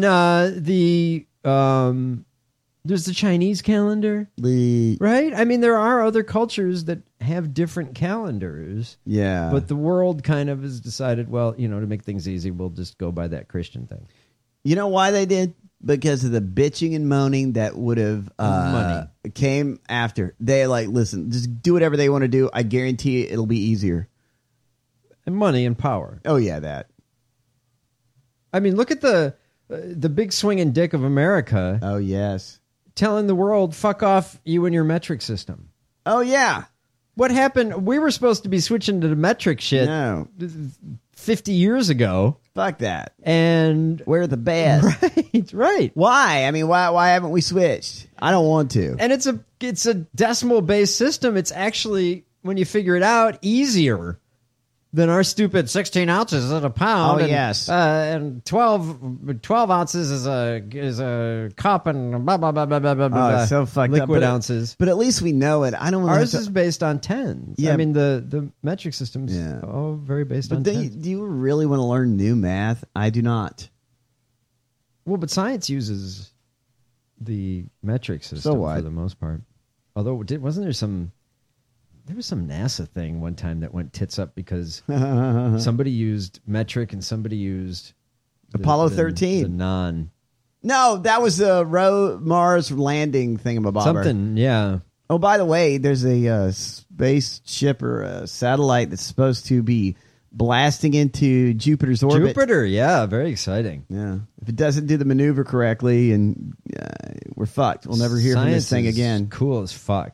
there's the Chinese calendar, right? I mean, there are other cultures that have different calendars. Yeah, but the world kind of has decided, well, to make things easy, we'll just go by that Christian thing. You know why they did? Because of the bitching and moaning that would have came after. They listen, just do whatever they want to do. I guarantee it'll be easier. And money and power. Oh yeah, that. I mean, look at the big swinging dick of America. Oh yes, telling the world, "Fuck off, you and your metric system." Oh yeah. What happened? We were supposed to be switching to the metric shit 50 years ago. Fuck that. And we're the best. Right. Why? I mean, why haven't we switched? I don't want to. And it's a decimal based system. It's actually, when you figure it out, easier than our stupid 16 ounces at a pound. Oh, yes. And 12 ounces is a cup and blah, blah, blah, blah, blah, blah, blah. So fucked liquid up. Ounces. But at least we know it. I don't want Ours is based on tens. Yeah. I mean, the metric system's all very based on tens. Do you really want to learn new math? I do not. Well, but science uses the metric system for the most part. Although, wasn't there some... There was some NASA thing one time that went tits up because somebody used metric and somebody used Apollo 13. The non. No, that was the Mars landing thingamabobber. Something, yeah. Oh, by the way, there's a spaceship or a satellite that's supposed to be blasting into Jupiter's orbit. Jupiter, yeah, very exciting. Yeah. If it doesn't do the maneuver correctly, and we're fucked. We'll never hear from this thing again. Cool as fuck.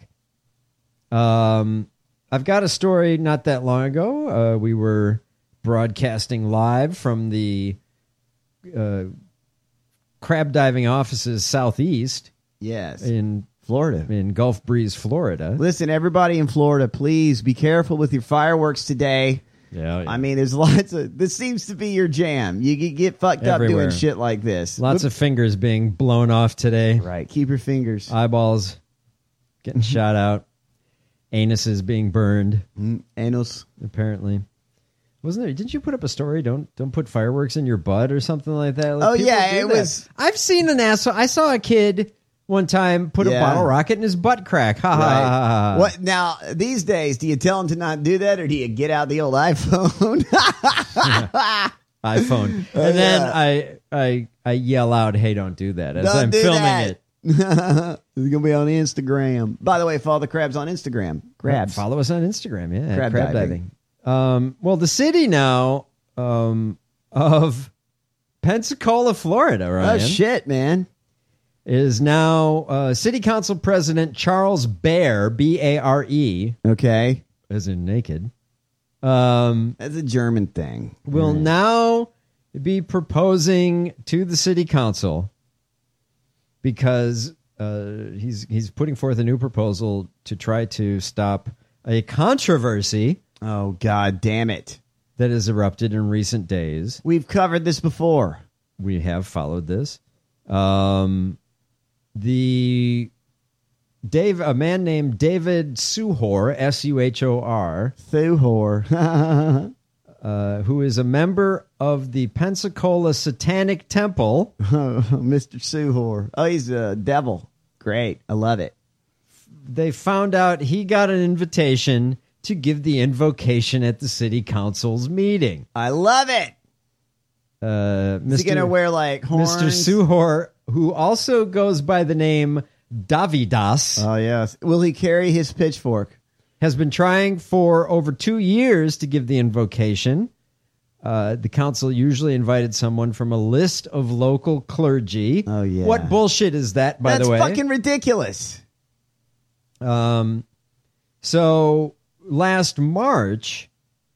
I've got a story not that long ago. We were broadcasting live from the crab diving offices southeast. Yes. In Florida. In Gulf Breeze, Florida. Listen, everybody in Florida, please be careful with your fireworks today. Yeah. I mean, there's lots of... This seems to be your jam. You get fucked everywhere. up doing shit like this. Lots of fingers being blown off today. Right. Keep your fingers. Eyeballs getting shot out. Anuses being burned. Anus. Apparently. Wasn't there? Didn't you put up a story? Don't put fireworks in your butt or something like that? Like, it was... I've seen an asshole. I saw a kid one time put a bottle rocket in his butt crack. Ha ha. What now? These days, do you tell him to not do that, or do you get out the old iPhone? iPhone, and then I yell out, "Hey, don't do that!" As I'm filming it. It's gonna be on Instagram. By the way, follow the crabs on Instagram. Crabs. Follow us on Instagram. Yeah, crab diving. Well, the city now of Pensacola, Florida, right? Oh shit, man. Is now City Council President Charles Bare, B-A-R-E. Okay. As in naked. That's a German thing. Will now be proposing to the City Council because he's putting forth a new proposal to try to stop a controversy. Oh, God damn it. That has erupted in recent days. We've covered this before. We have followed this. A man named David Suhor, S-U-H-O-R. Suhor. Who is a member of the Pensacola Satanic Temple. Mr. Suhor. Oh, he's a devil. Great. I love it. They found out he got an invitation to give the invocation at the city council's meeting. I love it. Is he going to wear like horns? Mr. Suhor, who also goes by the name Davidas. Oh, yes. Will he carry his pitchfork? Has been trying for over 2 years to give the invocation. The council usually invited someone from a list of local clergy. Oh, yeah. What bullshit is that, by the way? That's fucking ridiculous. So last March,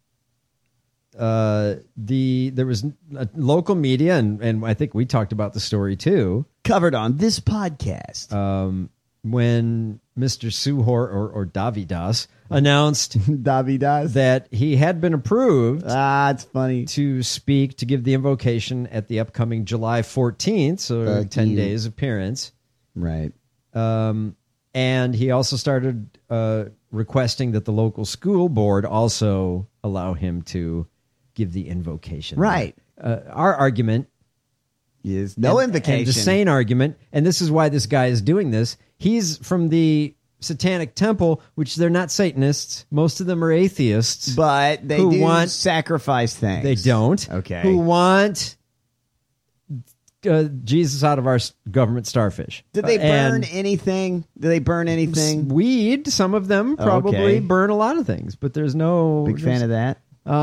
there was a local media, and I think we talked about the story too. Covered on this podcast. When Mr. Suhor or Davidas announced that he had been approved it's funny. To speak, to give the invocation at the upcoming July 14th, so 10 days appearance. Right. And he also started requesting that the local school board also allow him to give the invocation. Right. Our argument is no invocation. And the sane argument, and this is why this guy is doing this. He's from the Satanic Temple, which they're not Satanists. Most of them are atheists. But they do sacrifice things. They don't. Okay. Who want Jesus out of our government starfish. Did they burn anything? Do they burn anything? Weed. Some of them probably burn a lot of things, but there's no... Big fan of that.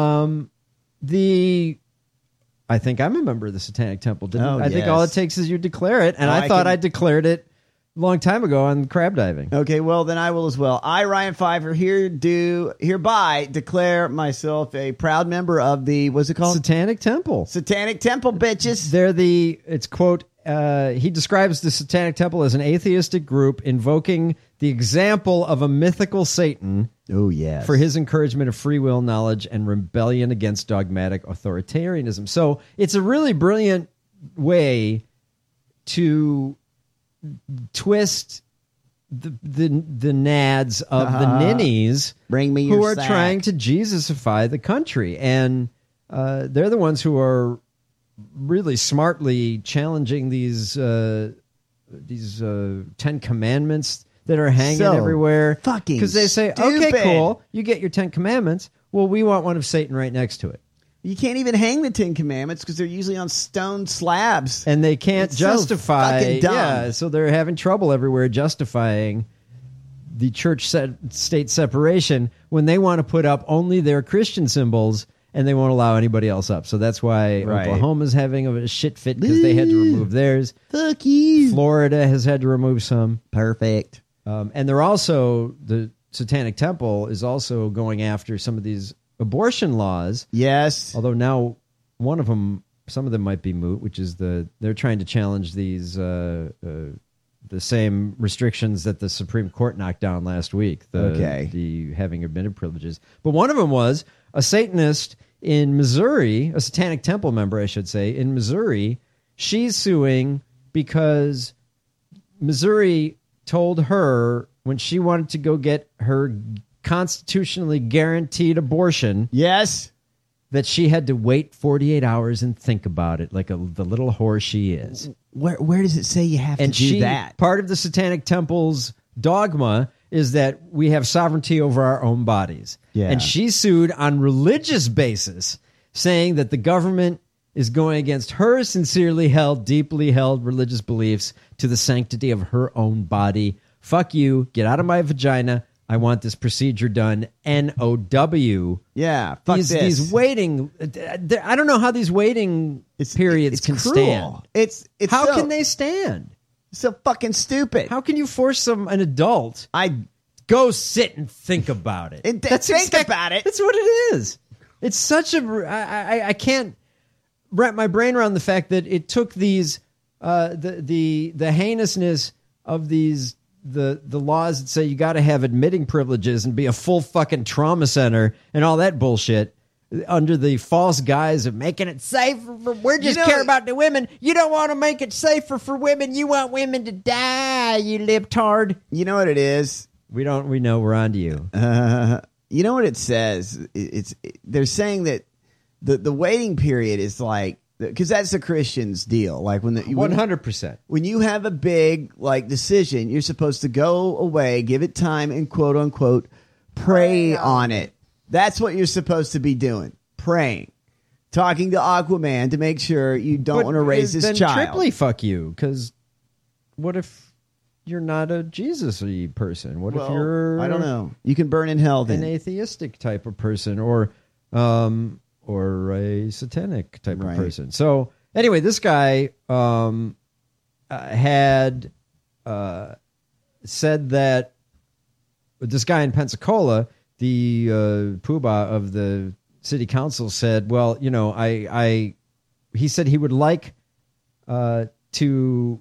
I think I'm a member of the Satanic Temple. I think yes. all it takes is you declare it, and I thought I declared it a long time ago on crab diving. Okay, well, then I will as well. I, Ryan Pfeiffer, hereby declare myself a proud member of the, what's it called? Satanic Temple. Satanic Temple, bitches. It's quote, he describes the Satanic Temple as an atheistic group invoking the example of a mythical Satan. Oh, yes. For his encouragement of free will, knowledge, and rebellion against dogmatic authoritarianism. So it's a really brilliant way to twist the nads of the ninnies Bring me your who are sack. trying to Jesusify the country. And they're the ones who are really smartly challenging these 10 commandments that are hanging everywhere. Fucking because they say, stupid. okay, cool, you get your 10 commandments. Well, we want one of Satan right next to it. You can't even hang the 10 commandments because they're usually on stone slabs. And they can't justify. So fucking dumb. Yeah, so they're having trouble everywhere justifying the church-state separation when they want to put up only their Christian symbols and they won't allow anybody else up. So that's why Oklahoma's having a shit fit because they had to remove theirs. Fuck you. Florida has had to remove some. Perfect. And they're also, the Satanic Temple is also going after some of these abortion laws. Yes. Although now one of them, some of them might be moot, which is they're trying to challenge these the same restrictions that the Supreme Court knocked down last week. The having admitted privileges. But one of them was a Satanist in Missouri, a Satanic Temple member, I should say, in Missouri. She's suing because Missouri told her when she wanted to go get her constitutionally guaranteed abortion, yes, that she had to wait 48 hours and think about it like the little whore she is. Where does it say you have to do that? Part of the Satanic Temple's dogma is that we have sovereignty over our own bodies. Yeah. And she sued on religious basis, saying that the government is going against her sincerely held, deeply held religious beliefs to the sanctity of her own body. Fuck you. Get out of my vagina. I want this procedure done. NOW. Yeah, fuck this. These waiting... I don't know how these waiting periods can stand. It's how can they stand? So fucking stupid. How can you force an adult? Go sit and think about it. Think about it. That's what it is. It's such a... I can't wrap my brain around the fact that it took these... the heinousness of these... The laws that say you got to have admitting privileges and be a full fucking trauma center and all that bullshit under the false guise of making it safer. We just care about the women. You don't want to make it safer for women. You want women to die, you libtard. You know what it is? We know we're on to you. You know what it says? They're saying that the waiting period is like, because that's the Christian's deal. Like when 100%. When you have a big decision, you're supposed to go away, give it time, and quote unquote pray on it. That's what you're supposed to be doing. Praying, talking to Aquaman to make sure you don't want to raise this child. Then triply fuck you. Because what if you're not a Jesus-y person? What if you're... I don't know. You can burn in hell then. An atheistic type of person or a satanic type of person. So anyway, this guy had said that this guy in Pensacola, the poobah of the city council, said, well, he said he would like to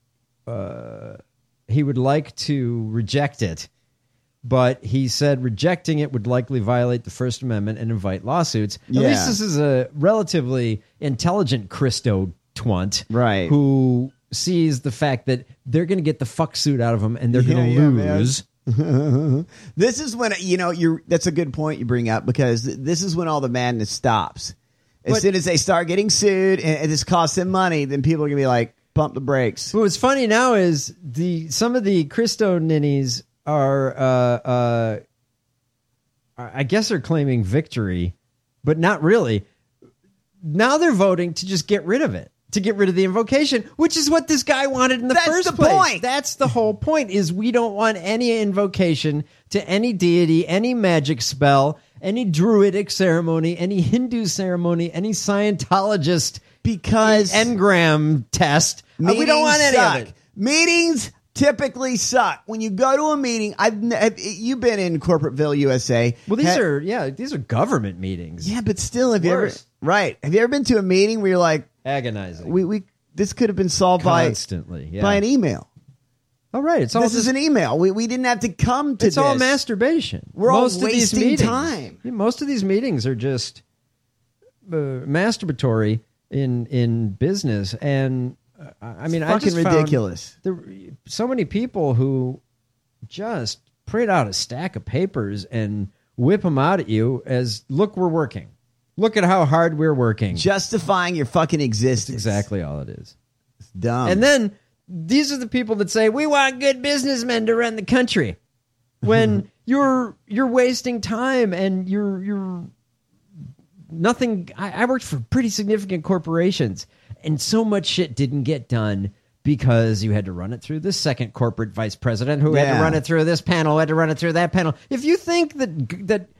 reject it. But he said rejecting it would likely violate the First Amendment and invite lawsuits. Yeah. At least this is a relatively intelligent Christo twant, right? Who sees the fact that they're going to get the fuck suit out of him and they're going to lose. This is when that's a good point you bring up, because this is when all the madness stops. As soon as they start getting sued and this costs them money, then people are going to be like, pump the brakes. What's funny now is some of the Christo ninnies are I guess they're claiming victory, but not really. Now they're voting to just get rid of it, to get rid of the invocation, which is what this guy wanted in the first place. Point. That's the whole point, is we don't want any invocation to any deity, any magic spell, any druidic ceremony, any Hindu ceremony, any Scientologist engram test. We don't want any of it. Meetings typically suck. When you go to a meeting, you've been in Corporateville, USA. Well, these are government meetings. Yeah, but still, have you ever been to a meeting where you're like agonizing? This could have been solved constantly by an email. All right, this is an email. We didn't have to come to this. It's all masturbation. We're all wasting time. Most of these meetings are just masturbatory in business, and I mean, I just ridiculous. So many people who just print out a stack of papers and whip them out at you as, look, we're working. Look at how hard we're working. Justifying your fucking existence. That's exactly all it is. It's dumb. And then these are the people that say, we want good businessmen to run the country. When you're wasting time and you're nothing. I worked for pretty significant corporations, and so much shit didn't get done because you had to run it through this second corporate vice president who had to run it through this panel, had to run it through that panel. If you think that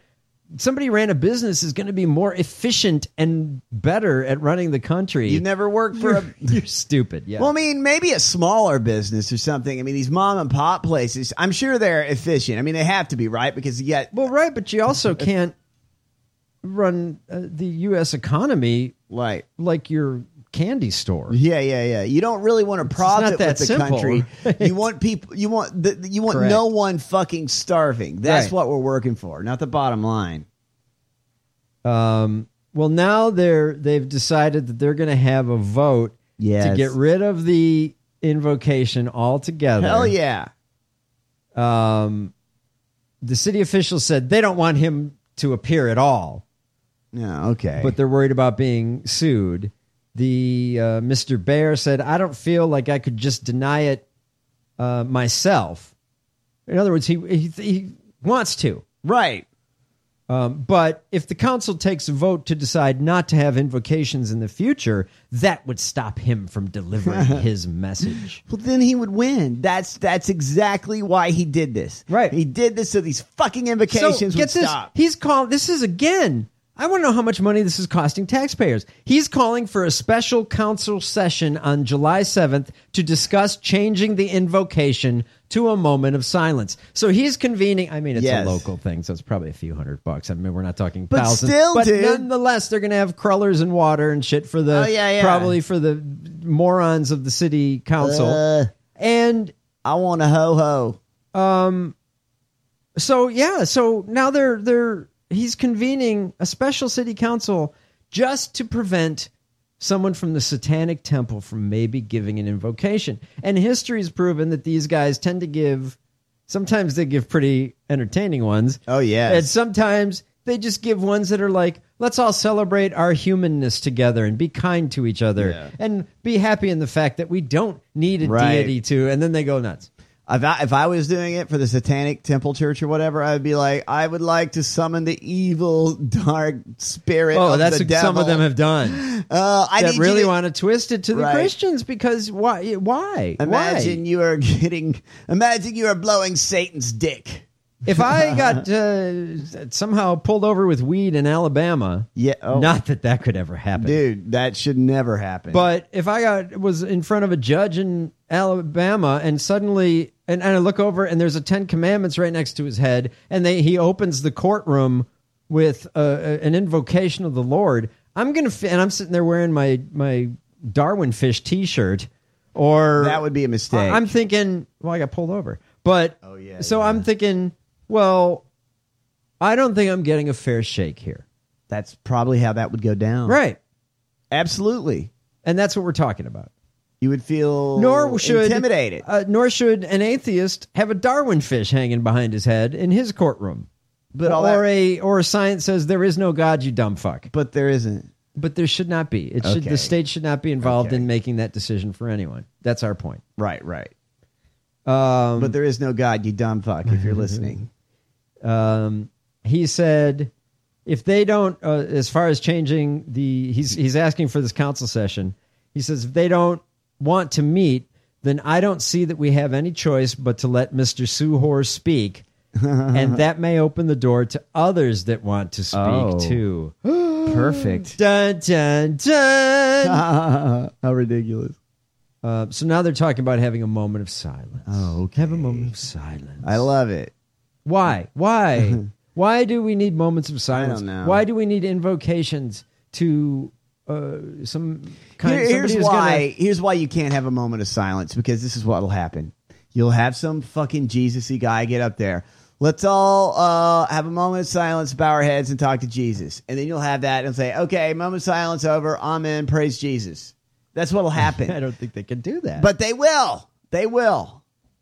somebody who ran a business is going to be more efficient and better at running the country. You never worked for You're stupid, yeah. Well, I mean, maybe a smaller business or something. I mean, these mom and pop places, I'm sure they're efficient. I mean, they have to be, right? Because you got... Well, right, but you also can't run the U.S. economy like your candy store. Yeah. You don't really want to profit with the simple, country. right? You want people. You want no one fucking starving. That's what we're working for, not the bottom line. Well, now they've decided that they're going to have a vote to get rid of the invocation altogether. Hell yeah. The city officials said they don't want him to appear at all. Yeah, okay. But they're worried about being sued. The Mr. Bear said, I don't feel like I could just deny it myself. In other words, he wants to. Right. But if the council takes a vote to decide not to have invocations in the future, that would stop him from delivering his message. Well, then he would win. That's exactly why he did this. Right. He did this so these fucking invocations would stop. He's called. This is again. I want to know how much money this is costing taxpayers. He's calling for a special council session on July 7th to discuss changing the invocation to a moment of silence. So he's convening. I mean, it's a local thing, so it's probably a few $100. I mean, we're not talking thousands. But dude, nonetheless, they're going to have crullers and water and shit for the probably for the morons of the city council. And I want a ho ho. So now he's convening a special city council just to prevent someone from the Satanic Temple from maybe giving an invocation. And history has proven that these guys tend to sometimes they give pretty entertaining ones. Oh, yeah. And sometimes they just give ones that are like, let's all celebrate our humanness together and be kind to each other and be happy in the fact that we don't need a deity to, and then they go nuts. If I was doing it for the Satanic Temple Church or whatever, I would be like, I would like to summon the evil, dark spirit of that's the what devil. some of them have done. I really want to twist it to the Christians because why? Imagine you are blowing Satan's dick. If I got somehow pulled over with weed in Alabama, not that could ever happen. Dude, that should never happen. But if I was in front of a judge in Alabama and suddenly, and I look over and there's a 10 Commandments right next to his head, and he opens the courtroom with an invocation of the Lord, and I'm sitting there wearing my Darwin Fish T-shirt, or that would be a mistake. I'm thinking, well, I got pulled over, but I'm thinking, well, I don't think I'm getting a fair shake here. That's probably how that would go down. Right. Absolutely. And that's what we're talking about. You would feel intimidated. Nor should an atheist have a Darwin fish hanging behind his head in his courtroom. But or a science says there is no God, you dumb fuck. But there isn't. But there should not be. The state should not be involved in making that decision for anyone. That's our point. Right. But there is no God, you dumb fuck, if you're listening. He said, if they don't, as far as changing he's asking for this council session. He says, if they don't want to meet, then I don't see that we have any choice but to let Mr. Suhor speak. And that may open the door to others that want to speak too. Perfect. Dun, dun, dun. How ridiculous. So now they're talking about having a moment of silence. Oh, okay. Have a moment of silence. I love it. Why? Why do we need moments of silence? I don't know. Why do we need invocations to some kind of... Here's why you can't have a moment of silence, because this is what will happen. You'll have some fucking Jesus-y guy get up there. Let's all have a moment of silence, bow our heads, and talk to Jesus. And then you'll have that and say, okay, moment of silence over. Amen. Praise Jesus. That's what will happen. I don't think they can do that. But they will. They will.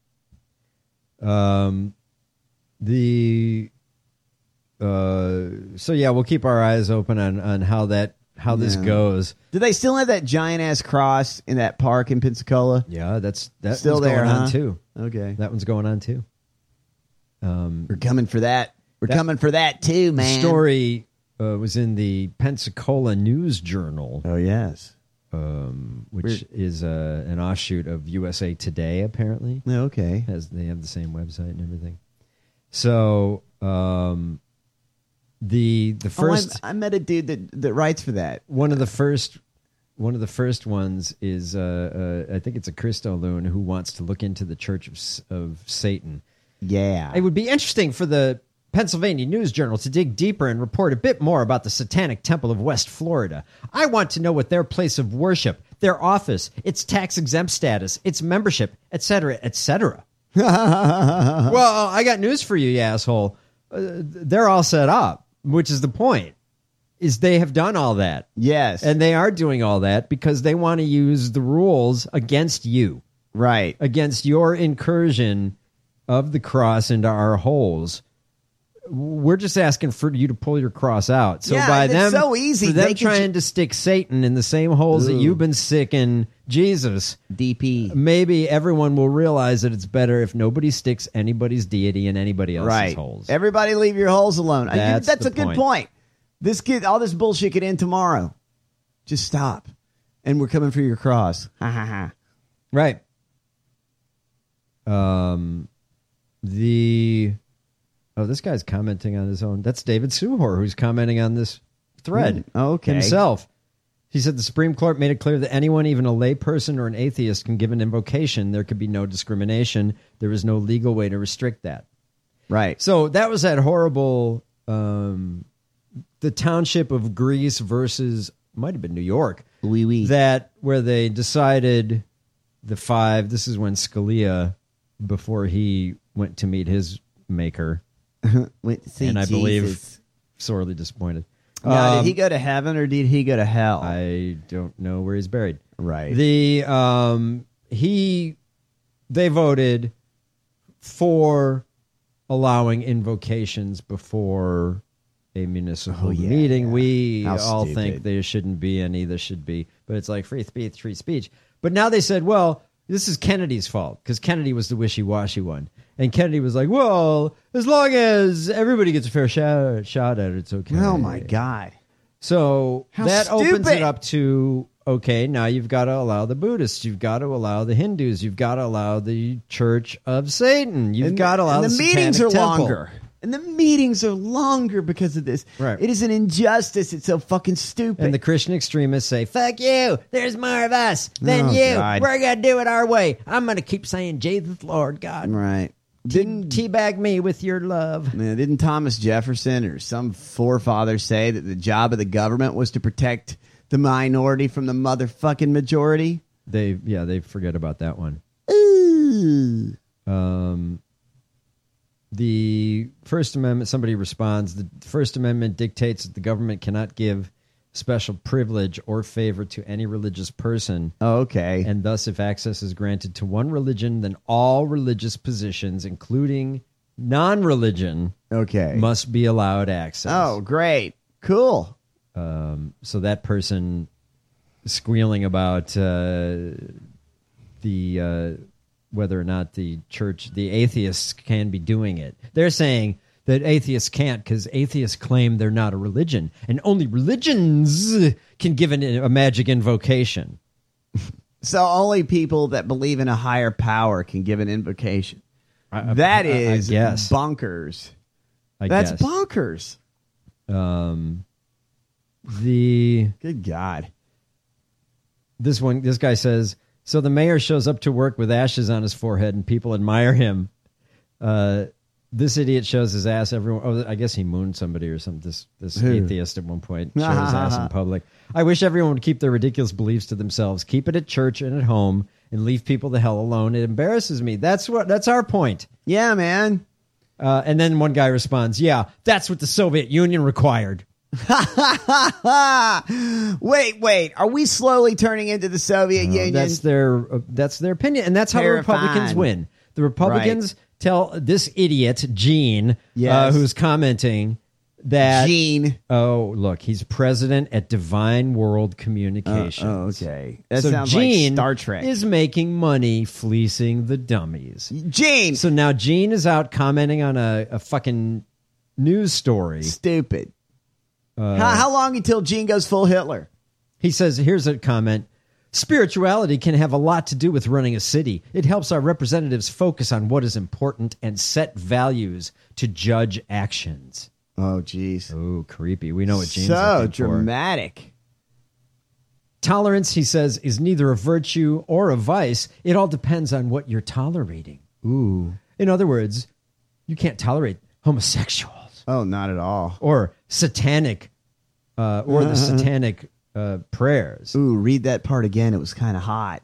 So yeah, we'll keep our eyes open on how this goes. Do they still have that giant ass cross in that park in Pensacola? Yeah, that's still there, going on too. Okay, that one's going on too. We're coming for that. Coming for that too, man. The story was in the Pensacola News Journal. Oh yes, which is an offshoot of USA Today. Apparently, okay, they have the same website and everything. So The first I met a dude that writes for that. One of the first ones is I think it's a Christo loon who wants to look into the Church of Satan. Yeah. It would be interesting for the Pennsylvania News Journal to dig deeper and report a bit more about the Satanic Temple of West Florida. I want to know what their place of worship, their office, its tax-exempt status, its membership, etc., etc. Well, I got news for you, you asshole. They're all set up, which is the point, is they have done all that. Yes. And they are doing all that because they want to use the rules against you. Right. Against your incursion of the cross into our holes. We're just asking for you to pull your cross out. So by them, so easy. For them trying to stick Satan in the same holes that you've been sticking Jesus, DP, maybe everyone will realize that it's better if nobody sticks anybody's deity in anybody else's holes. Everybody leave your holes alone. That's a good point. All this bullshit could end tomorrow. Just stop. And we're coming for your cross. Ha ha ha. Right. This guy's commenting on his own. That's David Suhor, who's commenting on this thread himself. He said the Supreme Court made it clear that anyone, even a lay person or an atheist, can give an invocation. There could be no discrimination. There is no legal way to restrict that. Right. So that was that horrible, the township of Greece versus, might have been New York, that where they decided the 5, this is when Scalia, before he went to meet his maker, and I believe sorely disappointed. Now, did he go to heaven or did he go to hell? I don't know where he's buried. Right. They voted for allowing invocations before a municipal meeting. We all think there shouldn't be any. There should be, but it's like free speech. But now they said, well, this is Kennedy's fault because Kennedy was the wishy-washy one. And Kennedy was like, well, as long as everybody gets a fair shot at it, it's okay. Oh, my God. So that opens it up to, okay, now you've got to allow the Buddhists. You've got to allow the Hindus. You've got to allow the Church of Satan. You've got to allow the meetings are Temple. longer. And the meetings are longer because of this. Right. It is an injustice. It's so fucking stupid. And the Christian extremists say, fuck you. There's more of us than you. God. We're going to do it our way. I'm going to keep saying, Jesus, Lord God. Right. Didn't teabag me with your love. Didn't Thomas Jefferson or some forefather say that the job of the government was to protect the minority from the motherfucking majority? They forget about that one. Ooh. The First Amendment, somebody responds, the First Amendment dictates that the government cannot give special privilege or favor to any religious person. Oh, okay. And thus, if access is granted to one religion, then all religious positions, including non-religion, must be allowed access. Oh, great. Cool. So that person squealing about whether or not the church, the atheists can be doing it. They're saying that atheists can't because atheists claim they're not a religion, and only religions can give a magic invocation. So only people that believe in a higher power can give an invocation. That is bonkers. That's bonkers. Good God. This guy says, so the mayor shows up to work with ashes on his forehead and people admire him. This idiot shows his ass everywhere. Oh, I guess he mooned somebody or something. This atheist at one point showed his ass in public. I wish everyone would keep their ridiculous beliefs to themselves. Keep it at church and at home and leave people the hell alone. It embarrasses me. That's our point. Yeah, man. And then one guy responds, yeah, that's what the Soviet Union required. Wait. Are we slowly turning into the Soviet Union? That's their opinion. And that's how the Republicans win. The Republicans tell this idiot, Gene, who's commenting that... Gene. Oh, look, he's president at Divine World Communications. Okay. That sounds Gene like Star Trek. Is making money fleecing the dummies. Gene! So now Gene is out commenting on a fucking news story. Stupid. How long until Gene goes full Hitler? He says, here's a comment. Spirituality can have a lot to do with running a city. It helps our representatives focus on what is important and set values to judge actions. Oh, geez. Oh, creepy. We know what Gene's so looking dramatic. For. Tolerance, he says, is neither a virtue or a vice. It all depends on what you're tolerating. Ooh. In other words, you can't tolerate homosexuals. Oh, not at all. Or satanic, the satanic prayers. Ooh, read that part again. It was kind of hot.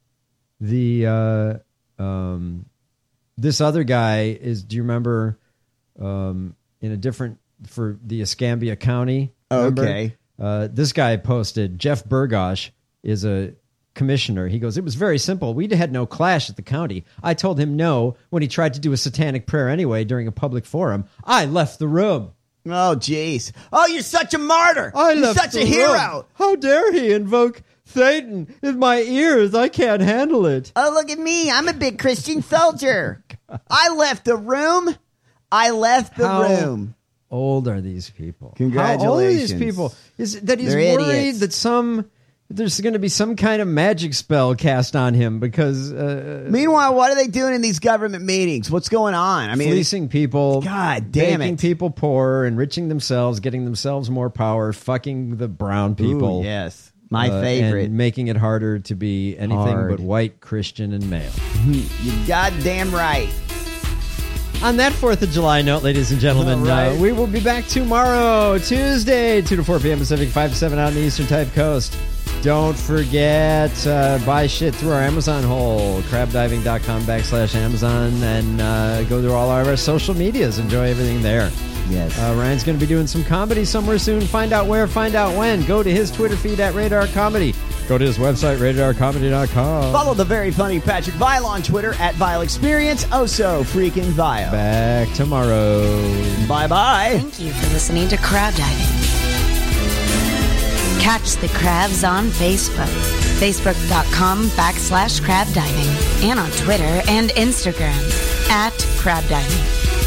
The this other guy is. Do you remember? In a different for the Escambia County. Remember? Okay. This guy posted. Jeff Burgosh is a commissioner. He goes, it was very simple. We had no clash at the county. I told him no when he tried to do a satanic prayer anyway during a public forum. I left the room. Oh, jeez. Oh, you're such a martyr. You're such a hero. How dare he invoke Satan in my ears? I can't handle it. Oh, look at me. I'm a big Christian soldier. I left the room. How old are these people? Congratulations. How old are these people? Is that he's They're worried idiots. that there's going to be some kind of magic spell cast on him because... Meanwhile, what are they doing in these government meetings? What's going on? I mean, fleecing people. God damn making it. people poorer, enriching themselves, getting themselves more power, fucking the brown people. Ooh, yes. My favorite. And making it harder to be anything but white, Christian, and male. You're goddamn right. On that 4th of July note, ladies and gentlemen, right. we will be back tomorrow, Tuesday, 2 to 4 p.m. Pacific, 5 to 7 out on the Eastern Type Coast. Don't forget, buy shit through our Amazon hole, crabdiving.com/Amazon, and go to all our social medias. Enjoy everything there. Yes. Ryan's going to be doing some comedy somewhere soon. Find out where, find out when. Go to his Twitter feed at Radar Comedy. Go to his website, radarcomedy.com. Follow the very funny Patrick Vile on Twitter at Vile Experience. Oh, so freaking vile. Back tomorrow. Bye-bye. Thank you for listening to Crab Diving. Catch the crabs on Facebook. Facebook.com/crabdiving. And on Twitter and Instagram at crabdiving.